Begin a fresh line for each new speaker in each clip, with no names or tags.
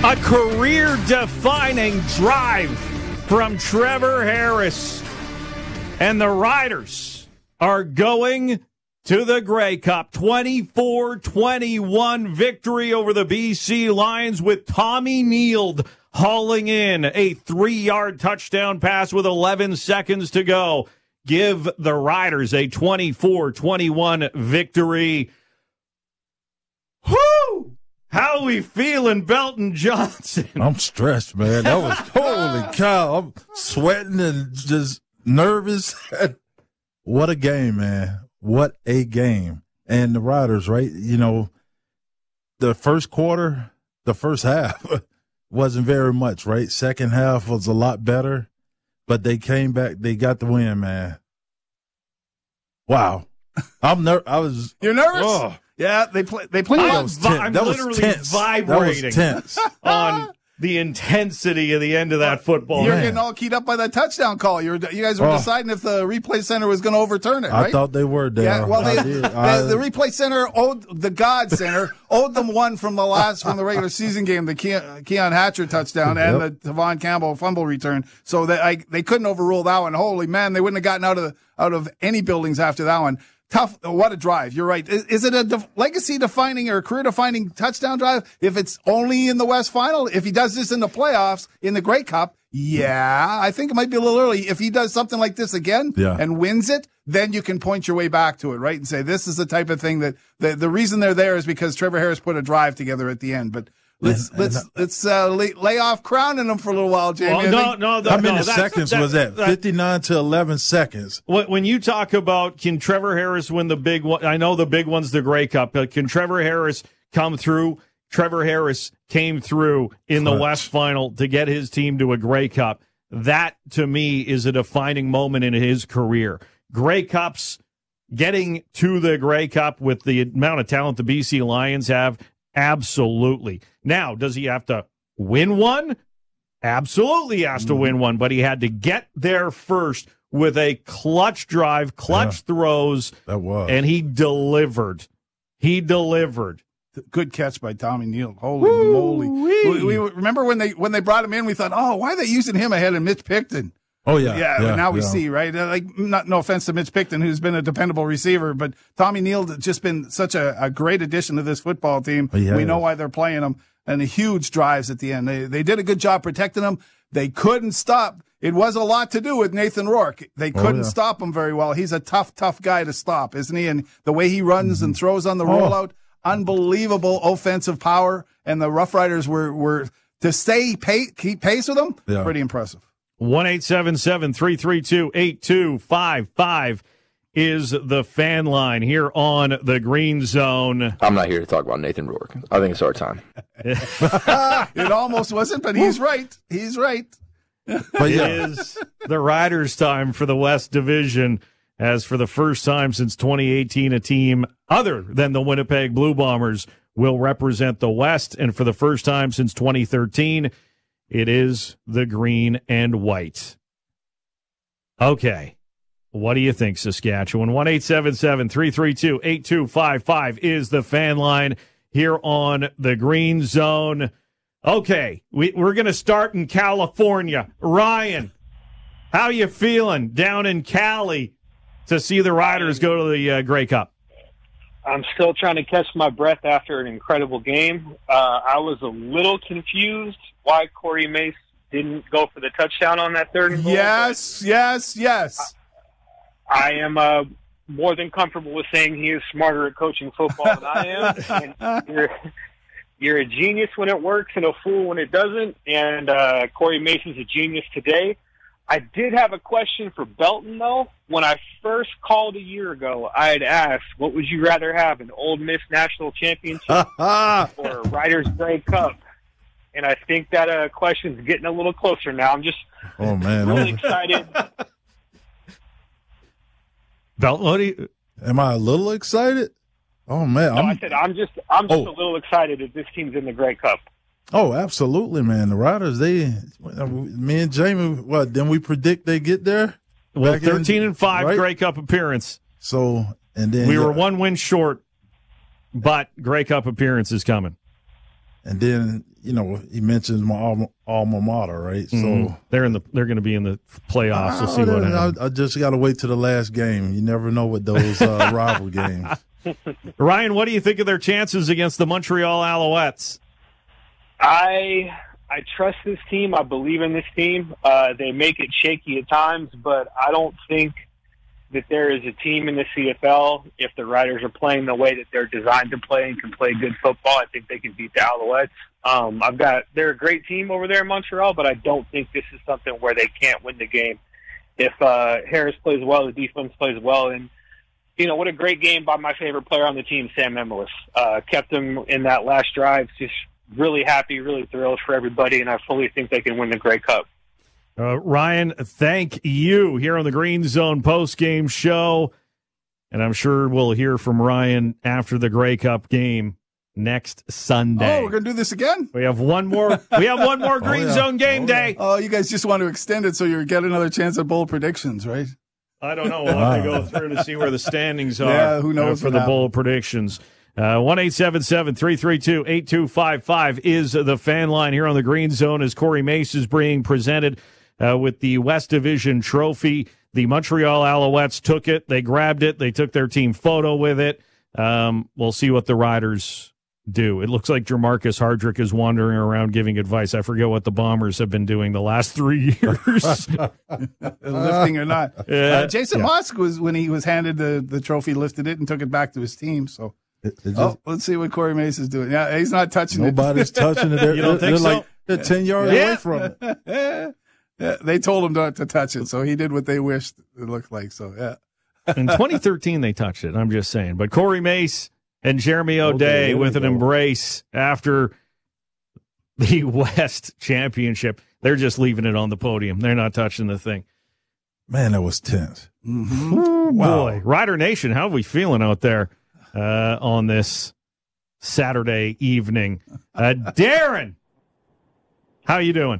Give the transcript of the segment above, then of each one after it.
A career-defining drive from Trevor Harris. And the Riders are going to the Grey Cup. 24-21 victory over the BC Lions with Tommy Nield hauling in a 3-yard touchdown pass with 11 seconds to go. Give the Riders a 24-21 victory. Whoo! How are we feeling, Belton Johnson?
I'm stressed, man. That was holy cow. I'm sweating and just nervous. What a game, man. What a game. And the Riders, right? You know, the first quarter, the first half wasn't very much, right? Second half was a lot better, but they came back. They got the win, man. You're nervous?
Oh. Yeah, they play.
I'm literally vibrating on the intensity of the end of that football.
You're getting all keyed up by that touchdown call. You guys were deciding if the replay center was going to overturn it, right?
I thought they were, Dale.
Yeah, well, the replay center the God Center owed them one from the regular season game, the Keon Hatcher touchdown and the Tavon Campbell fumble return. So they couldn't overrule that one. Holy man, they wouldn't have gotten out of any buildings after that one. Tough. What a drive. You're right. Is it a legacy-defining or career-defining touchdown drive if it's only in the West Final? If he does this in the playoffs, in the Grey Cup, yeah, I think it might be a little early. If he does something like this again and wins it, then you can point your way back to it, right, and say this is the type of thing that the reason they're there is because Trevor Harris put a drive together at the end. But let's lay off crowning him for a little while, Jamie.
Well, no.
How many seconds was that? 59 to 11 seconds.
When you talk about can Trevor Harris win the big one, I know the big one's the Grey Cup, but can Trevor Harris come through? Trevor Harris came through in the West Final to get his team to a Grey Cup. That, to me, is a defining moment in his career. Grey Cups, getting to the Grey Cup with the amount of talent the BC Lions have, absolutely. Now, does he have to win one? Absolutely he has to win one, but he had to get there first with a clutch drive, throws, and he delivered.
Good catch by Tommy Nield. Holy moly. We remember when they brought him in, we thought, why are they using him ahead of Mitch Picton?
Oh, yeah.
Yeah, now we see, right? No offense to Mitch Picton, who's been a dependable receiver, but Tommy Nield has just been such a great addition to this football team. We know why they're playing him, and the huge drives at the end. They did a good job protecting him. They couldn't stop. It was a lot to do with Nathan Rourke. They couldn't stop him very well. He's a tough guy to stop, isn't he? And the way he runs and throws on the rollout, unbelievable offensive power, and the Rough Riders were to keep pace with him, pretty impressive.
1-877-332-8255 is the fan line here on the Green Zone.
I'm not here to talk about Nathan Rourke. I think it's our time.
It almost wasn't, but he's right. He's right.
But it is the Riders' time for the West Division, as for the first time since 2018, a team other than the Winnipeg Blue Bombers will represent the West, and for the first time since 2013, it is the green and white. Okay. What do you think, Saskatchewan? 1-877-332-8255 is the fan line here on the Green Zone. Okay, we're going to start in California. Ryan, how you feeling down in Cali to see the Riders go to the Grey Cup?
I'm still trying to catch my breath after an incredible game. I was a little confused why Corey Mace didn't go for the touchdown on that third and goal.
Yes.
I am more than comfortable with saying he is smarter at coaching football than I am. And you're a genius when it works and a fool when it doesn't. And Corey Mace is a genius today. I did have a question for Belton, though. When I first called a year ago, I had asked, what would you rather have, an Ole Miss National Championship or a Riders Grey Cup? And I think that question's getting a little closer now. I'm just really excited.
Belton,
am I a little excited? Oh, man.
No, I said I'm just a little excited that this team's in the Grey Cup.
Oh, absolutely, man. The Riders, me and Jamie, then we predict they get there?
Well, 13-5 right? Grey Cup appearance.
So, and then
we were one win short, but Grey Cup appearance is coming.
And then, he mentions my alma mater, right? So
they're going to be in the playoffs. We'll see what happens.
I just got to wait to the last game. You never know with those rival games.
Ryan, what do you think of their chances against the Montreal Alouettes?
I trust this team. I believe in this team. They make it shaky at times, but I don't think that there is a team in the CFL, if the Riders are playing the way that they're designed to play and can play good football, I think they can beat the Alouettes. They're a great team over there in Montreal, but I don't think this is something where they can't win the game. If Harris plays well, the defense plays well, and what a great game by my favorite player on the team, Sam Emilus. Kept them in that last drive. Just really happy, really thrilled for everybody, and I fully think they can win the Grey Cup.
Ryan, thank you here on the Green Zone postgame show. And I'm sure we'll hear from Ryan after the Grey Cup game next Sunday.
Oh, we're going to do this again?
We have one more Green Zone game day.
Oh, you guys just want to extend it so you get another chance at bowl predictions, right?
I don't know. We'll have to go through to see where the standings are.
Yeah, who knows
for the bowl predictions. 1-877-332-8255 is the fan line here on the Green Zone as Corey Mace is being presented with the West Division trophy. The Montreal Alouettes took it. They grabbed it. They took their team photo with it. We'll see what the Riders do. It looks like Jermarcus Hardrick is wandering around giving advice. I forget what the Bombers have been doing the last 3 years.
Lifting or not. Jason Mosk was, when he was handed the trophy, lifted it and took it back to his team. So let's see what Corey Mace is doing. Yeah, he's not touching
Nobody's touching it.
You don't think so?
They're 10 yards away from it.
Yeah, they told him not to touch it, so he did what they wished it looked like. So, yeah.
In 2013, they touched it. I'm just saying. But Corey Mace and Jeremy O'Day with an embrace after the West Championship. They're just leaving it on the podium. They're not touching the thing.
Man, that was tense.
Mm-hmm.
Ooh, wow. Boy. Rider Nation, how are we feeling out there on this Saturday evening? Darren, how you doing?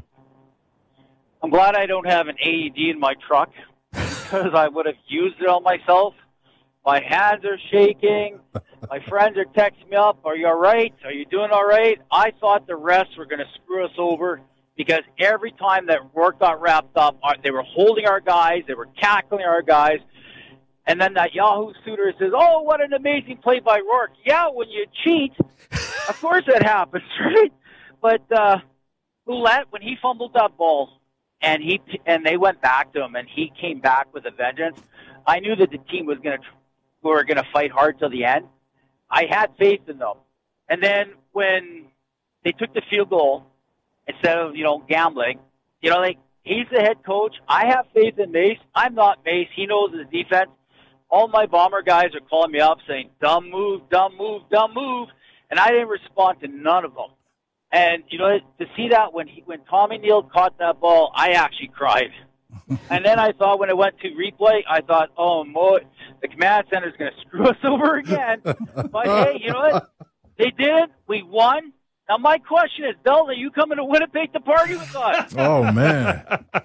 I'm glad I don't have an AED in my truck because I would have used it on myself. My hands are shaking. My friends are texting me up. Are you all right? Are you doing all right? I thought the refs were going to screw us over because every time that work got wrapped up, they were holding our guys. They were tackling our guys. And then that Yahoo Suitor says, oh, what an amazing play by Rourke. Yeah, when you cheat, of course that happens, right? But Ouellette, when he fumbled that ball, and they went back to him, and he came back with a vengeance. I knew that the team were going to fight hard till the end. I had faith in them. And then when they took the field goal instead of gambling, he's the head coach. I have faith in Mace. I'm not Mace. He knows his defense. All my Bomber guys are calling me up saying, "Dumb move, dumb move, dumb move," and I didn't respond to none of them. And, to see that when Tommy Neal caught that ball, I actually cried. And then I thought when it went to replay, I thought, oh, the command center is going to screw us over again. But, hey, you know what? They did. We won. Now, my question is, Delta, you coming to Winnipeg to party with us?
Oh, man.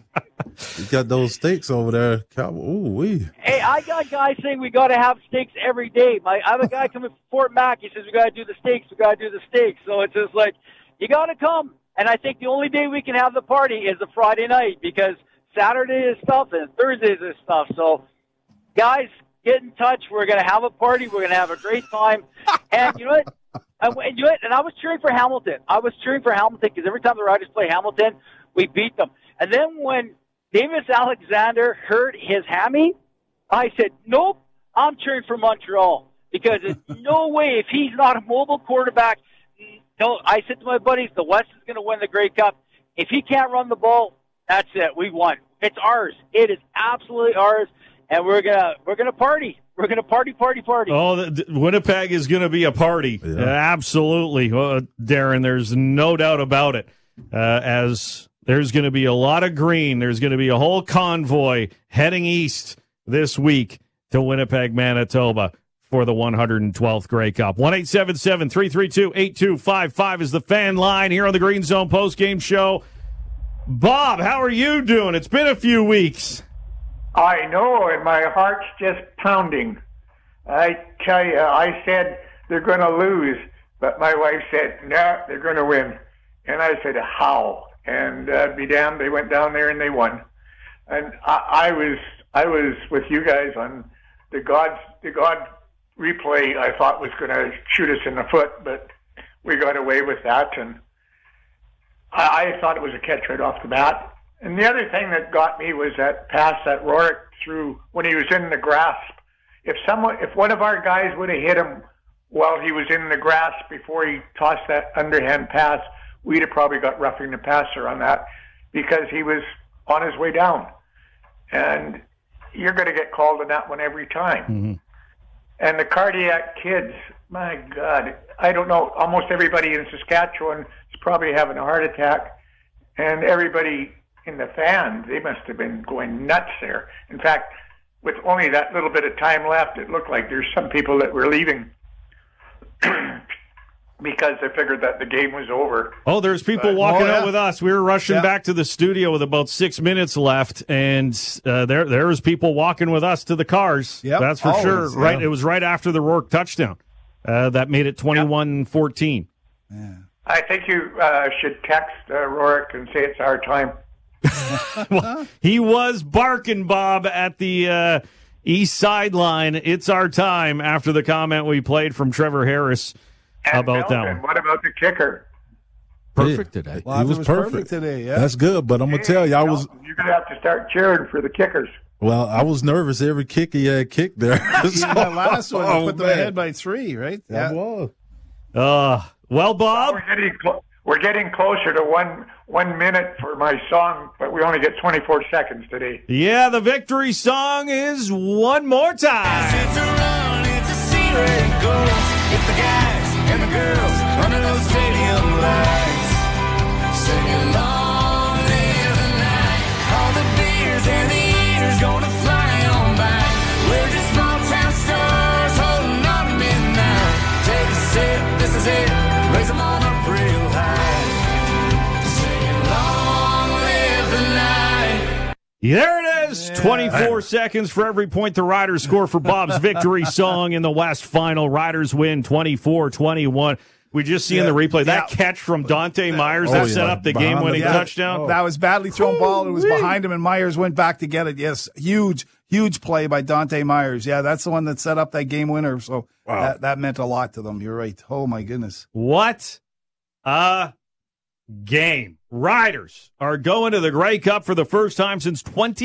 You got those steaks over there. Ooh-wee.
Hey, I got guys saying we got to have steaks every day. I have a guy coming from Fort Mac. He says we got to do the steaks. We got to do the steaks. So it's just like, you got to come. And I think the only day we can have the party is a Friday night because Saturday is stuff and Thursdays is stuff. So, guys, get in touch. We're going to have a party. We're going to have a great time. And you know what? And I was cheering for Hamilton. I was cheering for Hamilton because every time the Riders play Hamilton, we beat them. And then when Davis Alexander hurt his hammy, I said, nope, I'm cheering for Montreal because there's no way if he's not a mobile quarterback. No, I said to my buddies, the West is going to win the Grey Cup. If he can't run the ball, that's it. We won. It's ours. It is absolutely ours, and we're gonna party. We're gonna party.
Oh, Winnipeg is going to be a party. Yeah. Absolutely, Darren. There's no doubt about it. As there's going to be a lot of green. There's going to be a whole convoy heading east this week to Winnipeg, Manitoba, for the 112th Grey Cup. 1-877-332-8255 is the fan line here on the Green Zone postgame show. Bob, how are you doing? It's been a few weeks.
I know, and my heart's just pounding. I tell you, I said they're going to lose. But my wife said, no, they're going to win. And I said, how? And be damned, they went down there and they won. And I was with you guys on the God replay. I thought was going to shoot us in the foot, but we got away with that. And I thought it was a catch right off the bat. And the other thing that got me was that pass that Rourke threw when he was in the grasp. If one of our guys would have hit him while he was in the grasp before he tossed that underhand pass, we'd have probably got roughing the passer on that because he was on his way down. And you're going to get called on that one every time.
Mm-hmm.
And the cardiac kids, my God, I don't know, almost everybody in Saskatchewan is probably having a heart attack. And everybody in the fans, they must have been going nuts there. In fact, with only that little bit of time left, it looked like there's some people that were leaving because they figured that the game was over.
Oh, there's people walking out with us. We were rushing back to the studio with about 6 minutes left, and there was people walking with us to the cars.
Yep.
That's for sure. Right, it was right after the Rourke touchdown that made it 21-14.
Yeah. I think you should text Rourke and say it's our time.
Well, he was barking, Bob, at the east sideline. It's our time after the comment we played from Trevor Harris about that one.
What about the kicker?
Perfect today.
He was perfect
today. Yeah,
that's good. But I'm gonna tell you,
you're gonna have to start cheering for the kickers.
Well, I was nervous every kick he had kicked there.
That last one put them ahead by 3, right?
That was.
Well, Bob,
we're getting closer to 1 minute for my song, but we only get 24 seconds today.
Yeah, the victory song is One More Time.
It's a run, it's a secret goals. It's the guys and the girls under those stadium lights, singing long live the night. All the beers and the eaters gonna fly on by. We're just small town stars holding on to midnight. Take a sip, this is it. Raise them on up real high. Singing long live the night.
There it is. 24 seconds for every point the Riders score for Bob's victory song in the West Final. Riders win 24-21. We just see in the replay that catch from Dante Myers that set up the game-winning touchdown.
That was badly thrown ball. It was behind him, and Myers went back to get it. Yes, huge play by Dante Myers. Yeah, that's the one that set up that game winner. So that meant a lot to them. You're right. Oh, my goodness.
What a game. Riders are going to the Grey Cup for the first time since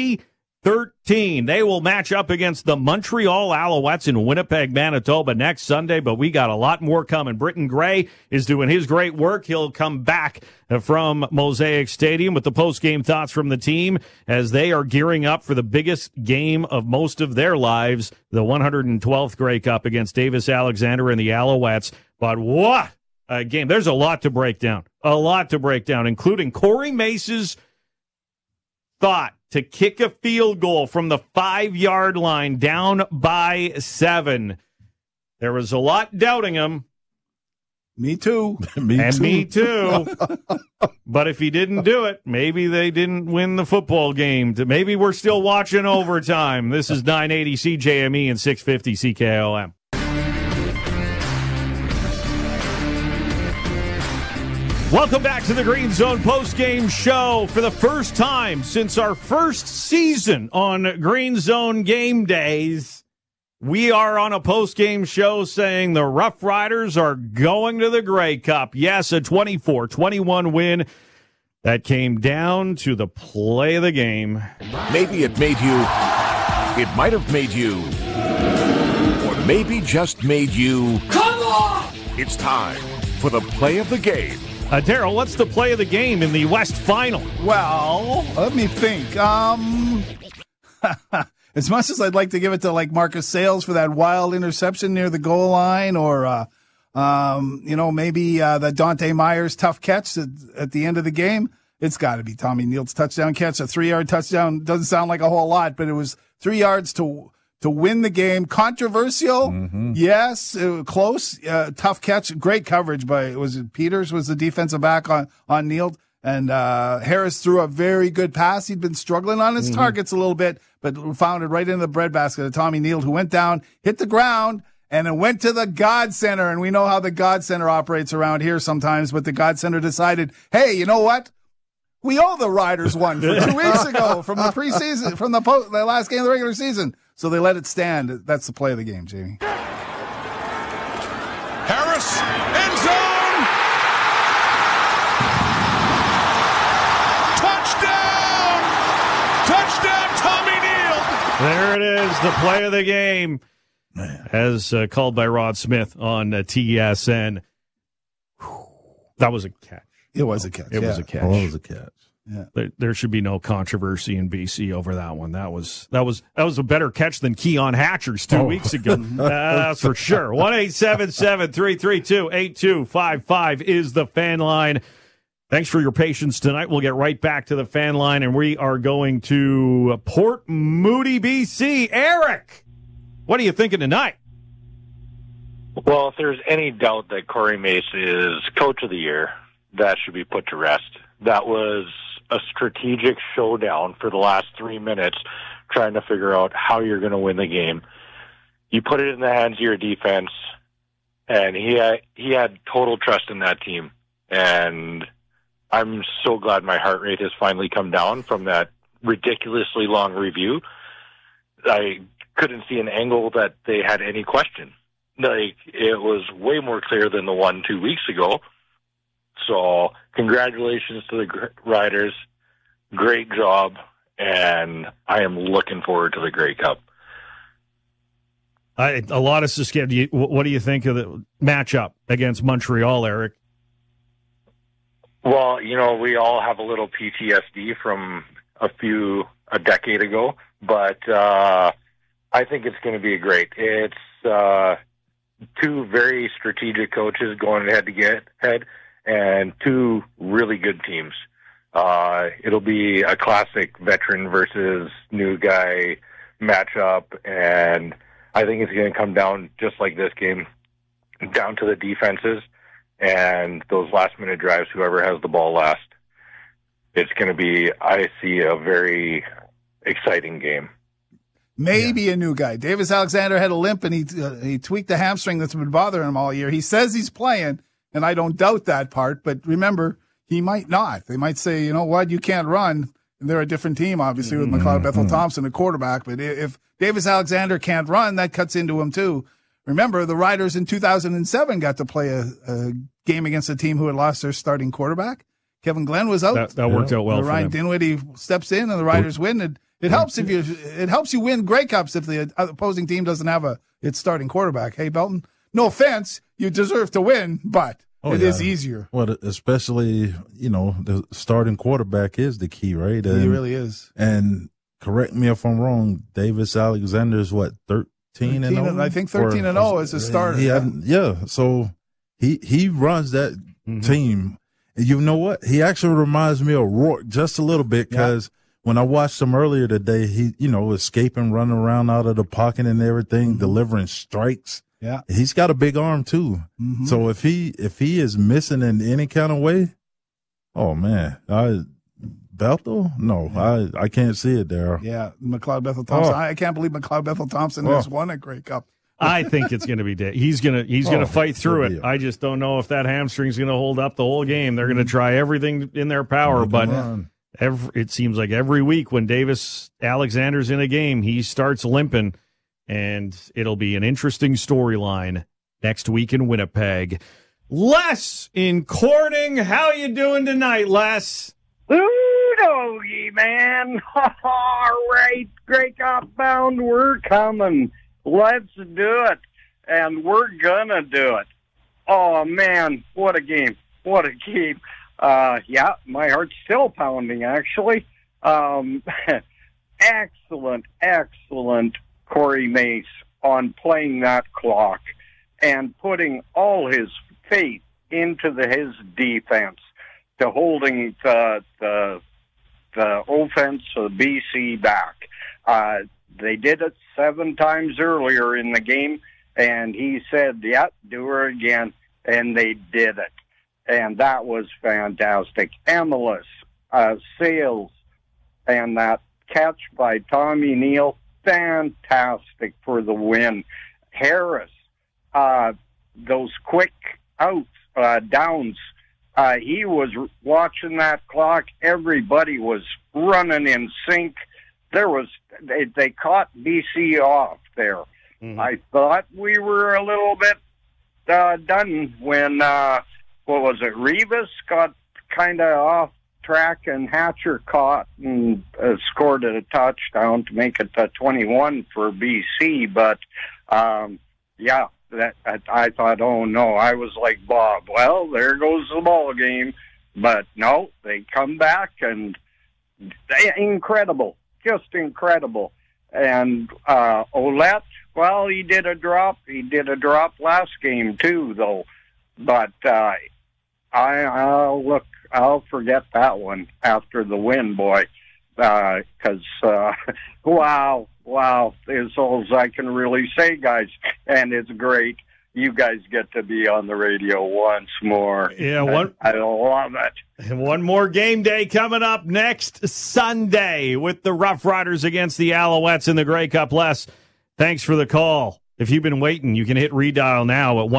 2013. They will match up against the Montreal Alouettes in Winnipeg, Manitoba next Sunday, but we got a lot more coming. Britton Gray is doing his great work. He'll come back from Mosaic Stadium with the post-game thoughts from the team as they are gearing up for the biggest game of most of their lives, the 112th Grey Cup against Davis Alexander and the Alouettes. But what a game. There's a lot to break down, including Corey Mace's thought to kick a field goal from the 5-yard line down by 7. There was a lot doubting him.
Me too.
Me too. But if he didn't do it, maybe they didn't win the football game. Maybe we're still watching overtime. This is 980 CJME and 650 CKOM. Welcome back to the Green Zone postgame show. For the first time since our first season on Green Zone game days, we are on a postgame show saying the Rough Riders are going to the Grey Cup. Yes, a 24-21 win that came down to the play of the game.
Maybe it might have made you, or maybe just made you.
Come on!
It's time for the play of the game.
Daryl, what's the play of the game in the West Final?
Well, let me think. As much as I'd like to give it to like Marcus Sayles for that wild interception near the goal line, or maybe the Dante Myers tough catch at the end of the game, it's got to be Tommy Neal's touchdown catch. A 3-yard touchdown doesn't sound like a whole lot, but it was 3 yards to win the game. Controversial, yes, close, tough catch, great coverage by Peters was the defensive back on Neal, and Harris threw a very good pass. He'd been struggling on his targets a little bit, but found it right in the breadbasket of Tommy Neal, who went down, hit the ground, and it went to the God Center. And we know how the God Center operates around here sometimes, but the God Center decided, hey, you know what? We owe the Riders one for 2 weeks ago from the preseason, from the last game of the regular season. So they let it stand. That's the play of the game, Jamie.
Harris, end zone! Touchdown! Touchdown, Tommy Neal!
There it is, the play of the game, as called by Rod Smith on TSN. That was a catch.
It was a catch.
It was a catch.
Oh, it was a catch.
Yeah.
There should be no controversy in BC over that one. That was a better catch than Keon Hatcher's 2 weeks ago. That's for sure. 1-877-332-8255 is the fan line. Thanks for your patience tonight. We'll get right back to the fan line, and we are going to Port Moody, BC. Eric, what are you thinking tonight?
Well, if there's any doubt that Corey Mace is Coach of the Year, that should be put to rest. That was a strategic showdown for the last 3 minutes, trying to figure out how you're going to win the game. You put it in the hands of your defense, and he had total trust in that team. And I'm so glad my heart rate has finally come down from that ridiculously long review. I couldn't see an angle that they had any question. Like, it was way more clear than the one 2 weeks ago. So congratulations to the Riders. Great job. And I am looking forward to the Grey Cup.
A lot of Saskatchewan. What do you think of the matchup against Montreal, Eric?
Well, you know, we all have a little PTSD from a decade ago, but I think it's going to be great. It's two very strategic coaches going head-to-head, and two really good teams. It'll be a classic veteran versus new guy matchup, and I think it's going to come down, just like this game, down to the defenses and those last-minute drives, whoever has the ball last. It's going to be, I see, a very exciting game.
Maybe a new guy. Davis Alexander had a limp, and he tweaked the hamstring that's been bothering him all year. He says he's playing, and I don't doubt that part, but remember, he might not. They might say, you know what, you can't run. And they're a different team, obviously, with McLeod Bethel-Thompson, a quarterback. But if Davis Alexander can't run, that cuts into him, too. Remember, the Riders in 2007 got to play a game against a team who had lost their starting quarterback. Kevin Glenn was out.
That worked out well for
Ryan
them.
Dinwiddie steps in, and the Riders win. It helps you win Grey Cups if the opposing team doesn't have its starting quarterback. Hey, Belton, no offense, you deserve to win, but it is easier.
Well, especially, you know, the starting quarterback is the key, right?
He really is.
And correct me if I'm wrong, Davis Alexander is what, 13-0?
I think 13-0 as a starter.
So he runs that team. And you know what? He actually reminds me of Rourke just a little bit, because when I watched him earlier today, he, you know, escaping, running around out of the pocket and everything, delivering strikes.
Yeah.
He's got a big arm too. So if he is missing in any kind of way, oh man, Bethel? No, I can't see it there.
Yeah, McLeod Bethel-Thompson. I can't believe McLeod Bethel-Thompson has won a Grey Cup.
I think it's going to be he's going to fight through it. I just don't know if that hamstring's going to hold up the whole game. They're going to try everything in their power, but it seems like every week when Davis Alexander's in a game, he starts limping, and it'll be an interesting storyline next week in Winnipeg. Les in Corning, how you doing tonight, Les?
Doggy, man. All right, Grey Cup bound, we're coming. Let's do it, and we're gonna do it. Oh, man, what a game. What a game. Yeah, my heart's still pounding, actually. Excellent Corey Mace on playing that clock and putting all his faith into his defense, to holding the offense of BC back. They did it 7 times earlier in the game, and he said, do her again, and they did it. And that was fantastic. Emelis, Sales, and that catch by Tommy Neal, fantastic for the win. Harris, those quick outs, downs. He was watching that clock. Everybody was running in sync. They caught BC off there. Mm-hmm. I thought we were a little bit done when, Rivas got kind of off track and Hatcher caught and scored a touchdown to make it 21 for BC. But, I thought, oh no, I was like Bob. Well, there goes the ball game. But no, they come back and incredible, just incredible. And Ouellette, well, he did a drop. He did a drop last game too, though. But I'll forget that one after the win, boy. Because wow, is all I can really say, guys. And it's great. You guys get to be on the radio once more.
Yeah,
I love it.
And one more game day coming up next Sunday with the Rough Riders against the Alouettes in the Grey Cup. Les, thanks for the call. If you've been waiting, you can hit redial now at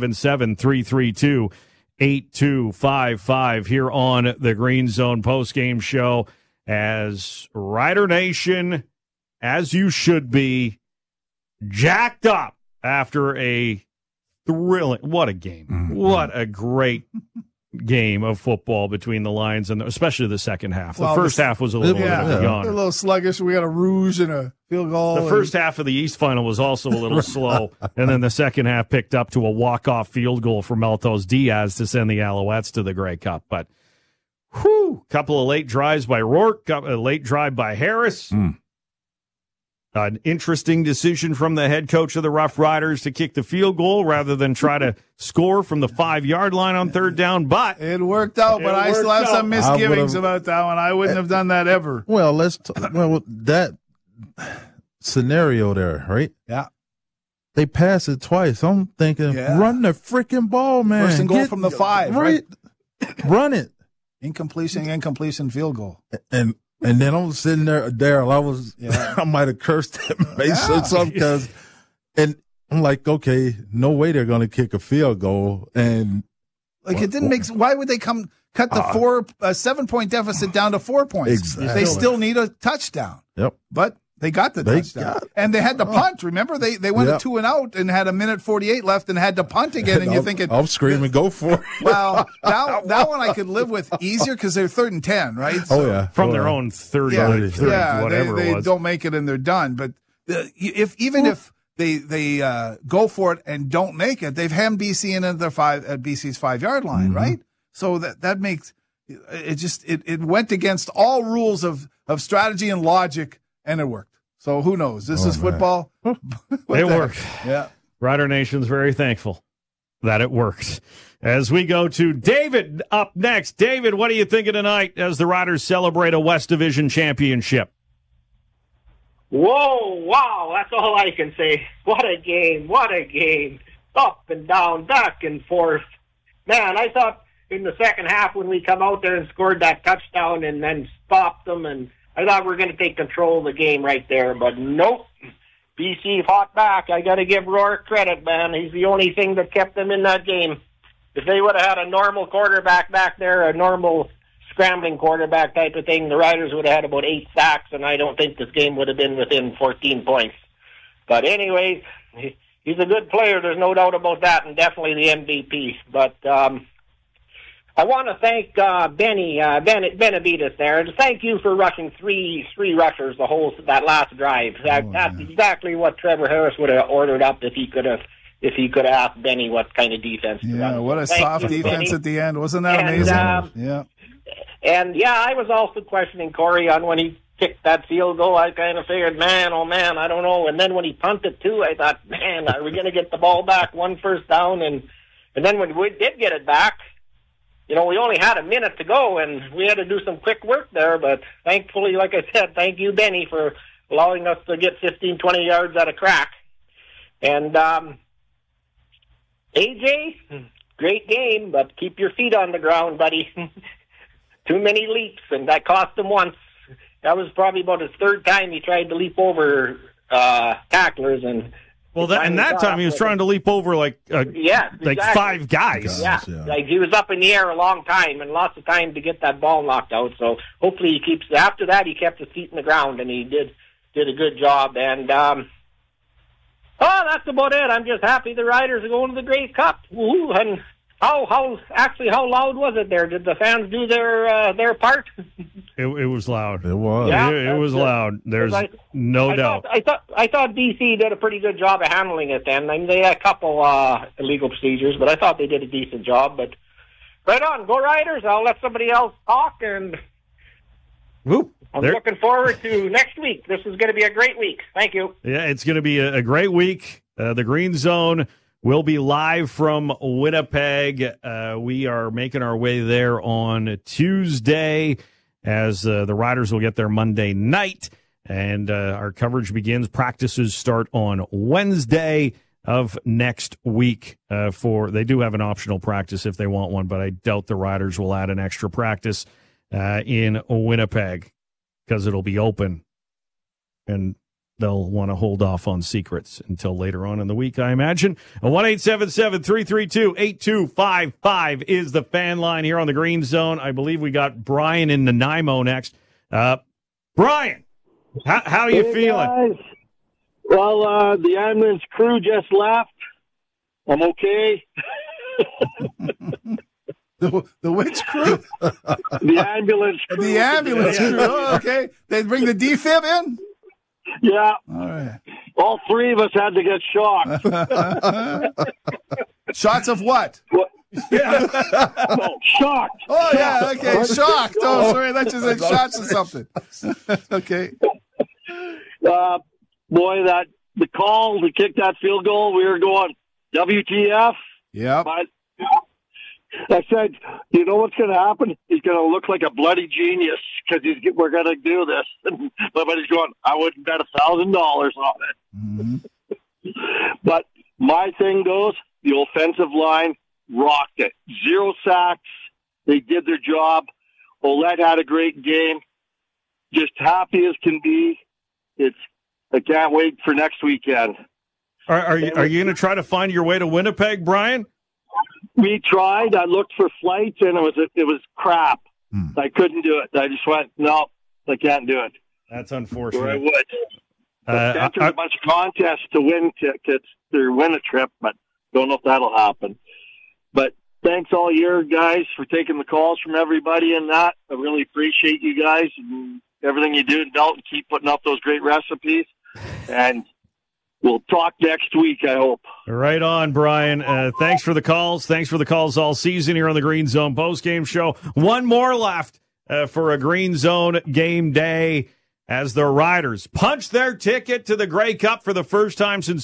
1-877-332-8255 here on the Green Zone postgame show as Rider Nation, as you should be, jacked up after a thrilling, what a game. Mm-hmm. What a great game of football between the Lions and especially the second half. The first half was a little gone.
A little sluggish. We got a rouge and a field goal.
The first half of the East Final was also a little slow, and then the second half picked up to a walk-off field goal for Meltos Diaz to send the Alouettes to the Grey Cup. But, couple of late drives by Rourke, a late drive by Harris. An interesting decision from the head coach of the Rough Riders to kick the field goal rather than try to score from the 5-yard line on third down. But
it worked out. But I still have some misgivings about that one. I wouldn't have done that ever.
Well, that scenario there, right?
Yeah.
They pass it twice. I'm thinking, run the freaking ball, man.
First and goal from the 5, right?
Run it.
Incompletion, field goal.
And then I'm sitting there, Daryl, I might have cursed at Mason or something and I'm like, okay, no way they're going to kick a field goal. And
it didn't make, why would they cut the 7-point deficit down to 4 points?
Exactly.
They still need a touchdown.
Yep.
But they got the touchdown. And they had to punt. Remember, they went 2 and out and had 1:48 left and had to punt again. And you're thinking,
I'm screaming, go for it.
Well, that one I could live with easier because they're 3rd and 10, right?
So,
from their own 30, whatever
they don't make it and they're done. But if they go for it and don't make it, they've hemmed BC in at BC's 5-yard line, right? So that makes it went against all rules of strategy and logic, and it worked. So who knows? This is football.
It worked.
Yeah.
Rider Nation's very thankful that it worked. As we go to David up next. David, what are you thinking tonight as the Riders celebrate a West Division championship?
Whoa, wow, that's all I can say. What a game, what a game. Up and down, back and forth. Man, I thought in the second half when we come out there and scored that touchdown and then stopped them, and I thought we were going to take control of the game right there, but nope. BC fought back. I got to give Rourke credit, man. He's the only thing that kept them in that game. If they would have had a normal quarterback back there, a normal scrambling quarterback type of thing, the Riders would have had about 8 sacks, and I don't think this game would have been within 14 points. But anyways, he's a good player. There's no doubt about that, and definitely the MVP. But I want to thank Benavides there, and thank you for rushing three rushers that last drive. That's exactly what Trevor Harris would have ordered up if he could have asked Benny what kind of defense to run.
What a soft defense Benny. At the end. Wasn't that amazing?
And I was also questioning Corey on when he kicked that field goal. I kind of figured, man, oh man, I don't know. And then when he punted too, I thought, man, are we going to get the ball back 1 first down? And then when we did get it back, we only had a minute to go, and we had to do some quick work there. But thankfully, like I said, thank you, Benny, for allowing us to get 15, 20 yards at a crack. And AJ, great game, but keep your feet on the ground, buddy. Too many leaps, and that cost him once. That was probably about his 3rd time he tried to leap over tacklers, and
Well, that time he was trying to leap over like
exactly.
5 guys.
Yeah. Like he was up in the air a long time and lots of time to get that ball knocked out. So hopefully he keeps. After that, he kept his feet in the ground and he did a good job. And that's about it. I'm just happy the Riders are going to the Grey Cup. Woo-hoo. And how loud was it there? Did the fans do their part?
It was loud.
It was.
Yeah,
it was loud. There's no doubt.
I thought BC did a pretty good job of handling it then. I mean, they had a couple illegal procedures, but I thought they did a decent job. But right on, go Riders. I'll let somebody else talk, and I'm looking forward to next week. This is going to be a great week. Thank you.
Yeah, it's going to be a great week. The Green Zone will be live from Winnipeg. We are making our way there on Tuesday as the Riders will get there Monday night. And our coverage begins. Practices start on Wednesday of next week. They do have an optional practice if they want one, but I doubt the Riders will add an extra practice in Winnipeg because it'll be open. And they'll want to hold off on secrets until later on in the week, I imagine. 1-877-332-8255 is the fan line here on the Green Zone. I believe we got Brian in Nanaimo next. Brian, how are you feeling?
Guys. Well, the ambulance crew just left. I'm okay.
The which crew?
The ambulance crew.
The ambulance crew. Oh, okay. They bring the defib in?
Yeah.
All right.
All 3 of us had to get shocked.
Shots of what?
No, shocked.
Oh, yeah, okay. Shocked. Oh, sorry. That just said shots of something. Okay.
Boy, the call to kick that field goal, we were going, WTF?
Yeah.
But I said, you know what's going to happen? He's going to look like a bloody genius because we're going to do this. But he's going, I wouldn't bet $1,000 on it.
Mm-hmm.
But my thing goes, the offensive line rocked it. 0 sacks. They did their job. Ouellette had a great game. Just happy as can be. I can't wait for next weekend.
Are you going to try to find your way to Winnipeg, Brian?
We tried. I looked for flights, and it was crap. I couldn't do it. I just went, no, I can't do it.
That's unfortunate.
Or I would. There's a bunch of contests to win tickets or win a trip, but don't know if that'll happen. But thanks all year, guys, for taking the calls from everybody and that. I really appreciate you guys and everything you do in Dalton. Keep putting up those great recipes. And we'll talk next week, I hope.
Right on, Brian. Thanks for the calls. Thanks for the calls all season here on the Green Zone postgame show. One more left for a Green Zone game day as the Riders punch their ticket to the Grey Cup for the first time since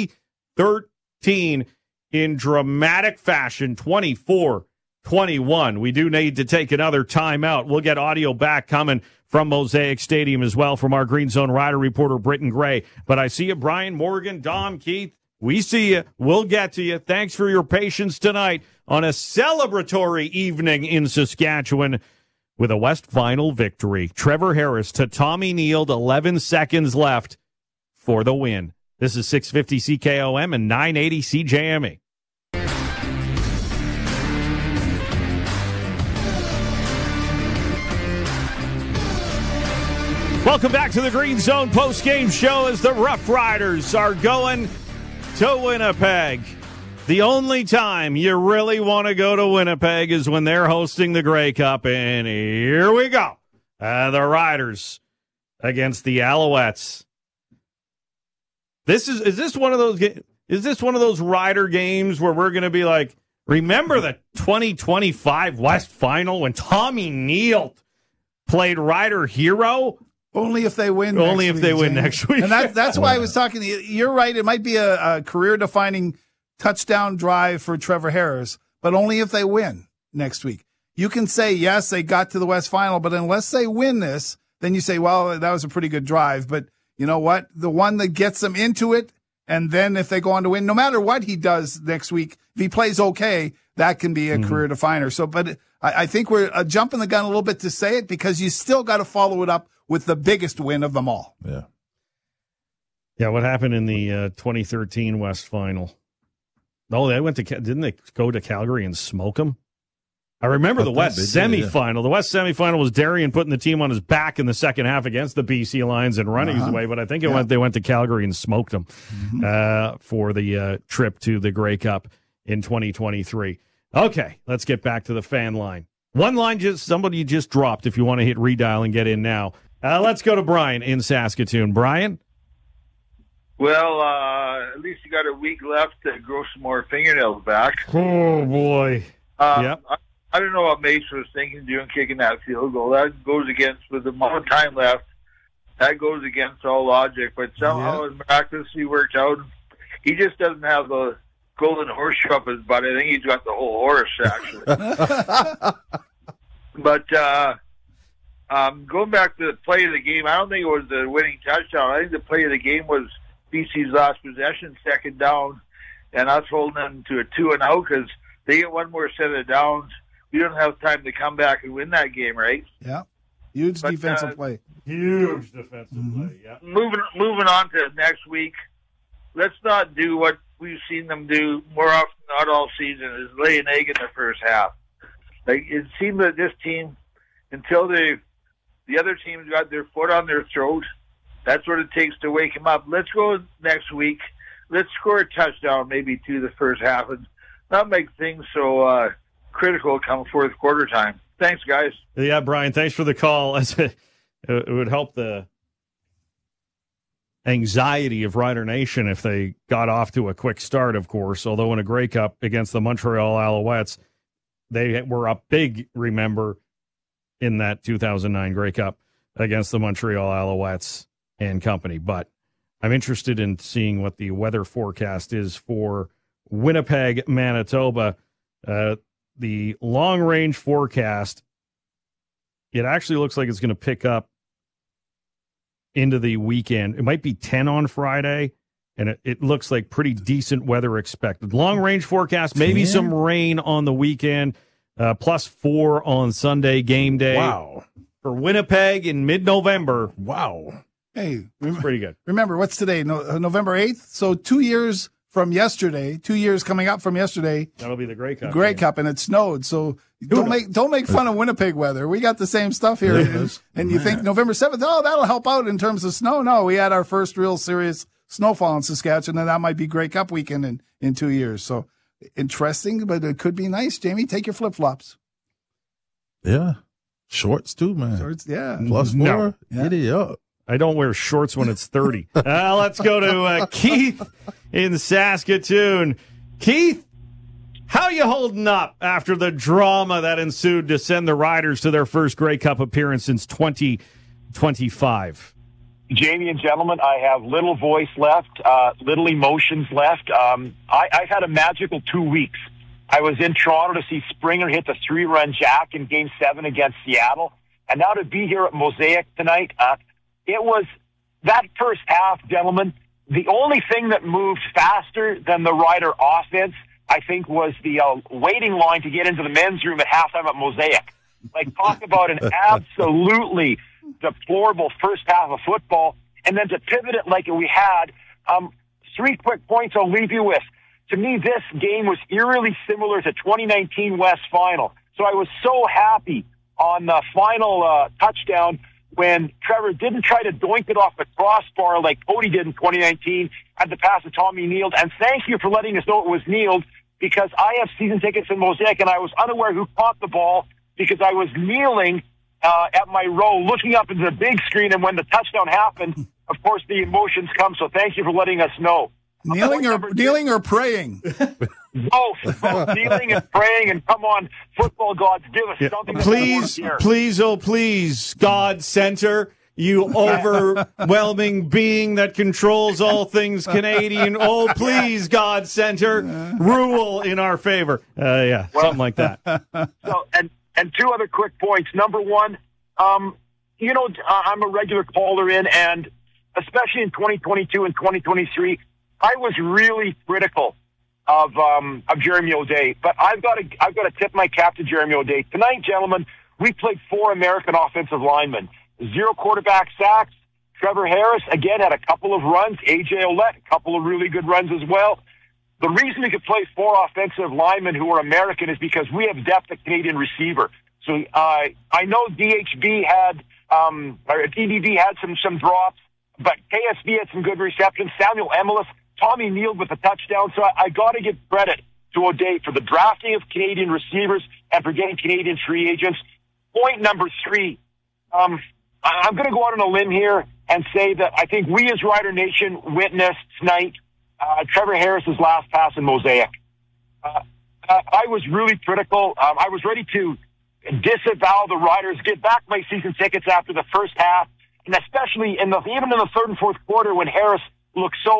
2013 in dramatic fashion, 24-21. We do need to take another timeout. We'll get audio back coming from Mosaic Stadium as well from our Green Zone Rider reporter, Britton Gray. But I see you, Brian, Morgan, Dom, Keith. We see you. We'll get to you. Thanks for your patience tonight on a celebratory evening in Saskatchewan with a West Final victory. Trevor Harris to Tommy Neild, 11 seconds left for the win. This is 650 CKOM and 980 CJME. Welcome back to the Green Zone post-game show as the Rough Riders are going to Winnipeg. The only time you really want to go to Winnipeg is when they're hosting the Grey Cup, and here we go. The Riders against the Alouettes. Is this one of those Rider games where we're going to be like, remember the 2025 West Final when Tommy Neild played Rider hero?
Only if they win.
Only if they win next week.
And that's why I was talking to you. You're right. It might be a career-defining touchdown drive for Trevor Harris, but only if they win next week. You can say, yes, they got to the West Final, but unless they win this, then you say, well, that was a pretty good drive. But you know what? The one that gets them into it, and then if they go on to win, no matter what he does next week, if he plays okay, that can be a career definer. So, but I think we're jumping the gun a little bit to say it because you still got to follow it up with the biggest win of them all.
Yeah.
Yeah, what happened in the 2013 West Final? Oh, didn't they go to Calgary and smoke them? I remember the West semifinal. Yeah. The West semifinal was Darian putting the team on his back in the second half against the BC Lions and running his away, but I think they went to Calgary and smoked them for the trip to the Grey Cup in 2023. Okay, let's get back to the fan line. One line somebody just dropped if you want to hit redial and get in now. Let's go to Brian in Saskatoon. Brian?
Well, at least you got a week left to grow some more fingernails back.
Oh, boy. Yep.
I don't know what Mace was thinking doing kicking that field goal. That goes against, with the amount of time left, that goes against all logic. But somehow it miraculously worked out. He just doesn't have the golden horseshoe up his butt. I think he's got the whole horse, actually. But going back to the play of the game, I don't think it was the winning touchdown. I think the play of the game was BC's last possession, second down, and us holding them to a 2-and-out because they get one more set of downs. We don't have time to come back and win that game, right?
Yeah. Huge defensive play.
Huge defensive play, yeah.
Moving on to next week, let's not do what we've seen them do more often, not all season, is lay an egg in the first half. Like, it seemed that this team, until the other teams got their foot on their throat, that's what it takes to wake them up. Let's go next week. Let's score a touchdown, maybe two the first half, and not make things so critical come fourth quarter time. Thanks, guys.
Yeah, Brian, thanks for the call. It would help the anxiety of Rider Nation if they got off to a quick start, of course, although in a Grey Cup against the Montreal Alouettes, they were up big, remember, in that 2009 Grey Cup against the Montreal Alouettes and company. But I'm interested in seeing what the weather forecast is for Winnipeg, Manitoba. The long-range forecast, it actually looks like it's going to pick up into the weekend. It might be 10 on Friday, and it looks like pretty decent weather expected. Long-range forecast, maybe some rain on the weekend, +4 on Sunday game day.
Wow.
For Winnipeg in mid-November.
Wow.
Hey,
it's pretty good.
Remember, what's today? November 8th? So 2 years from yesterday, 2 years coming up from yesterday.
That'll be the Grey Cup.
Grey Cup, and it snowed. So don't make fun of Winnipeg weather. We got the same stuff here. And you think November 7th, that'll help out in terms of snow. No, we had our first real serious snowfall in Saskatchewan, and that might be Grey Cup weekend in 2 years. So interesting, but it could be nice. Jamie, take your flip-flops.
Yeah. Shorts too, man.
Shorts, yeah.
+4.
No.
Giddy up.
I don't wear shorts when it's 30. Let's go to Keith in Saskatoon. Keith, how you holding up after the drama that ensued to send the Riders to their first Grey Cup appearance since 2025?
Jamie and gentlemen, I have little voice left, little emotions left. I've had a magical 2 weeks. I was in Toronto to see Springer hit the 3-run jack in Game 7 against Seattle. And now to be here at Mosaic tonight, it was that first half, gentlemen. The only thing that moved faster than the Rider offense, I think, was the waiting line to get into the men's room at halftime at Mosaic. Like, talk about an absolutely deplorable first half of football. And then to pivot it like we had, 3 quick points I'll leave you with. To me, this game was eerily similar to 2019 West Final. So I was so happy on the final touchdown when Trevor didn't try to doink it off the crossbar like Cody did in 2019, had the pass to Tommy Neild. And thank you for letting us know it was Neild, because I have season tickets in Mosaic, and I was unaware who caught the ball because I was kneeling at my row looking up into the big screen, and when the touchdown happened, of course, the emotions come. So thank you for letting us know.
Kneeling or praying?
Both kneeling and praying, and come on, football gods, give us something.
Please, God Center, you overwhelming being that controls all things Canadian. Oh, please, God Center, rule in our favor. Something like that.
So, and 2 other quick points. Number 1, I'm a regular caller in, and especially in 2022 and 2023, I was really critical of Jeremy O'Day, but I've got to tip my cap to Jeremy O'Day tonight, gentlemen. We played 4 American offensive linemen, 0 quarterback sacks, Trevor Harris, again, had a couple of runs. A.J. Ouellette, a couple of really good runs as well. The reason we could play 4 offensive linemen who are American is because we have depth at Canadian receiver. So I know DHB had, or DDB had some drops, but KSB had some good receptions. Samuel Emelis, Tommy Neal with a touchdown. So I got to give credit to O'Day for the drafting of Canadian receivers and for getting Canadian free agents. Point number 3, I'm going to go out on a limb here and say that I think we as Rider Nation witnessed tonight Trevor Harris's last pass in Mosaic. I was really critical. I was ready to disavow the Riders, get back my season tickets after the first half, and especially even in the third and fourth quarter when Harris looked so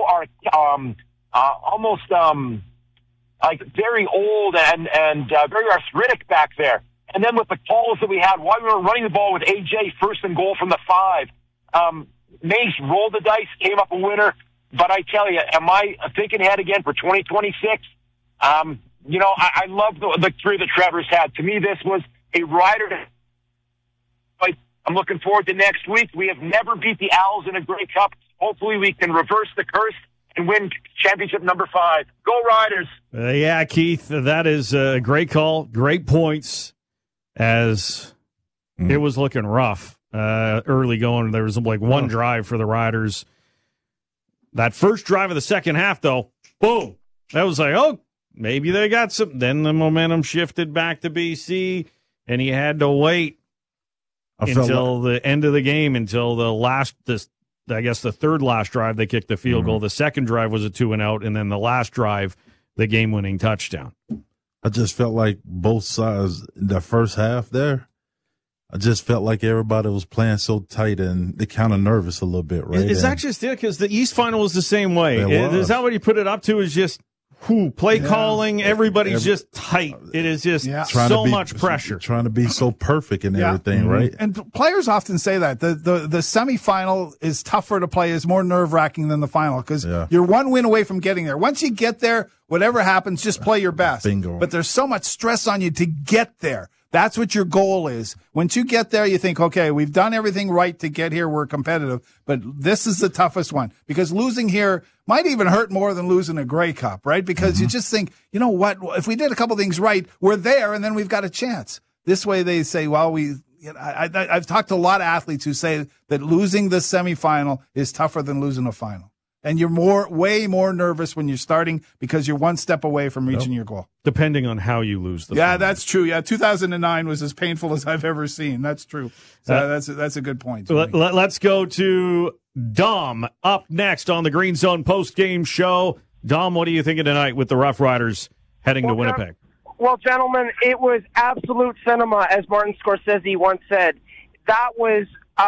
almost like very old and very arthritic back there. And then with the calls that we had while we were running the ball with AJ first and goal from the 5, Mace rolled the dice, came up a winner. But I tell you, am I thinking ahead again for 2026? I love the 3 that Trevor's had. To me, this was a Rider. I'm looking forward to next week. We have never beat the Owls in a Grey Cup. Hopefully we can reverse the curse and win championship number 5. Go Riders!
Yeah, Keith, that is a great call. Great points as it was looking rough early going. There was like one drive for the Riders. That first drive of the second half, though, boom. That was like, oh, maybe they got some. Then the momentum shifted back to BC, and he had to wait until the end of the game, until the third last drive, they kicked the field goal. The second drive was a 2-and-out, and then the last drive, the game-winning touchdown.
I just felt like both sides in the first half there, I just felt like everybody was playing so tight and they kind of nervous a little bit, right?
Is that just it? Because the East Final was the same way. Is that what you put it up to? Is just play calling? Everybody's just tight. It is just so much pressure.
Trying to be so perfect and everything, right?
And players often say that. The semifinal is tougher to play, is more nerve-wracking than the final because you're one win away from getting there. Once you get there, whatever happens, just play your best.
Bingo.
But there's so much stress on you to get there. That's what your goal is. Once you get there, you think, okay, we've done everything right to get here. We're competitive, but this is the toughest one because losing here might even hurt more than losing a Grey Cup, right? Because you just think, you know what? If we did a couple things right, we're there, and then we've got a chance. This way, they say, well, I've talked to a lot of athletes who say that losing the semifinal is tougher than losing a final. And you're way more nervous when you're starting because you're one step away from reaching your goal.
Depending on how you lose the final.
That's true. Yeah, 2009 was as painful as I've ever seen. That's true. So that's a good point.
Let's go to Dom up next on the Green Zone post-game show. Dom, what are you thinking tonight with the Rough Riders heading to Winnipeg?
Well, gentlemen, it was absolute cinema, as Martin Scorsese once said. That was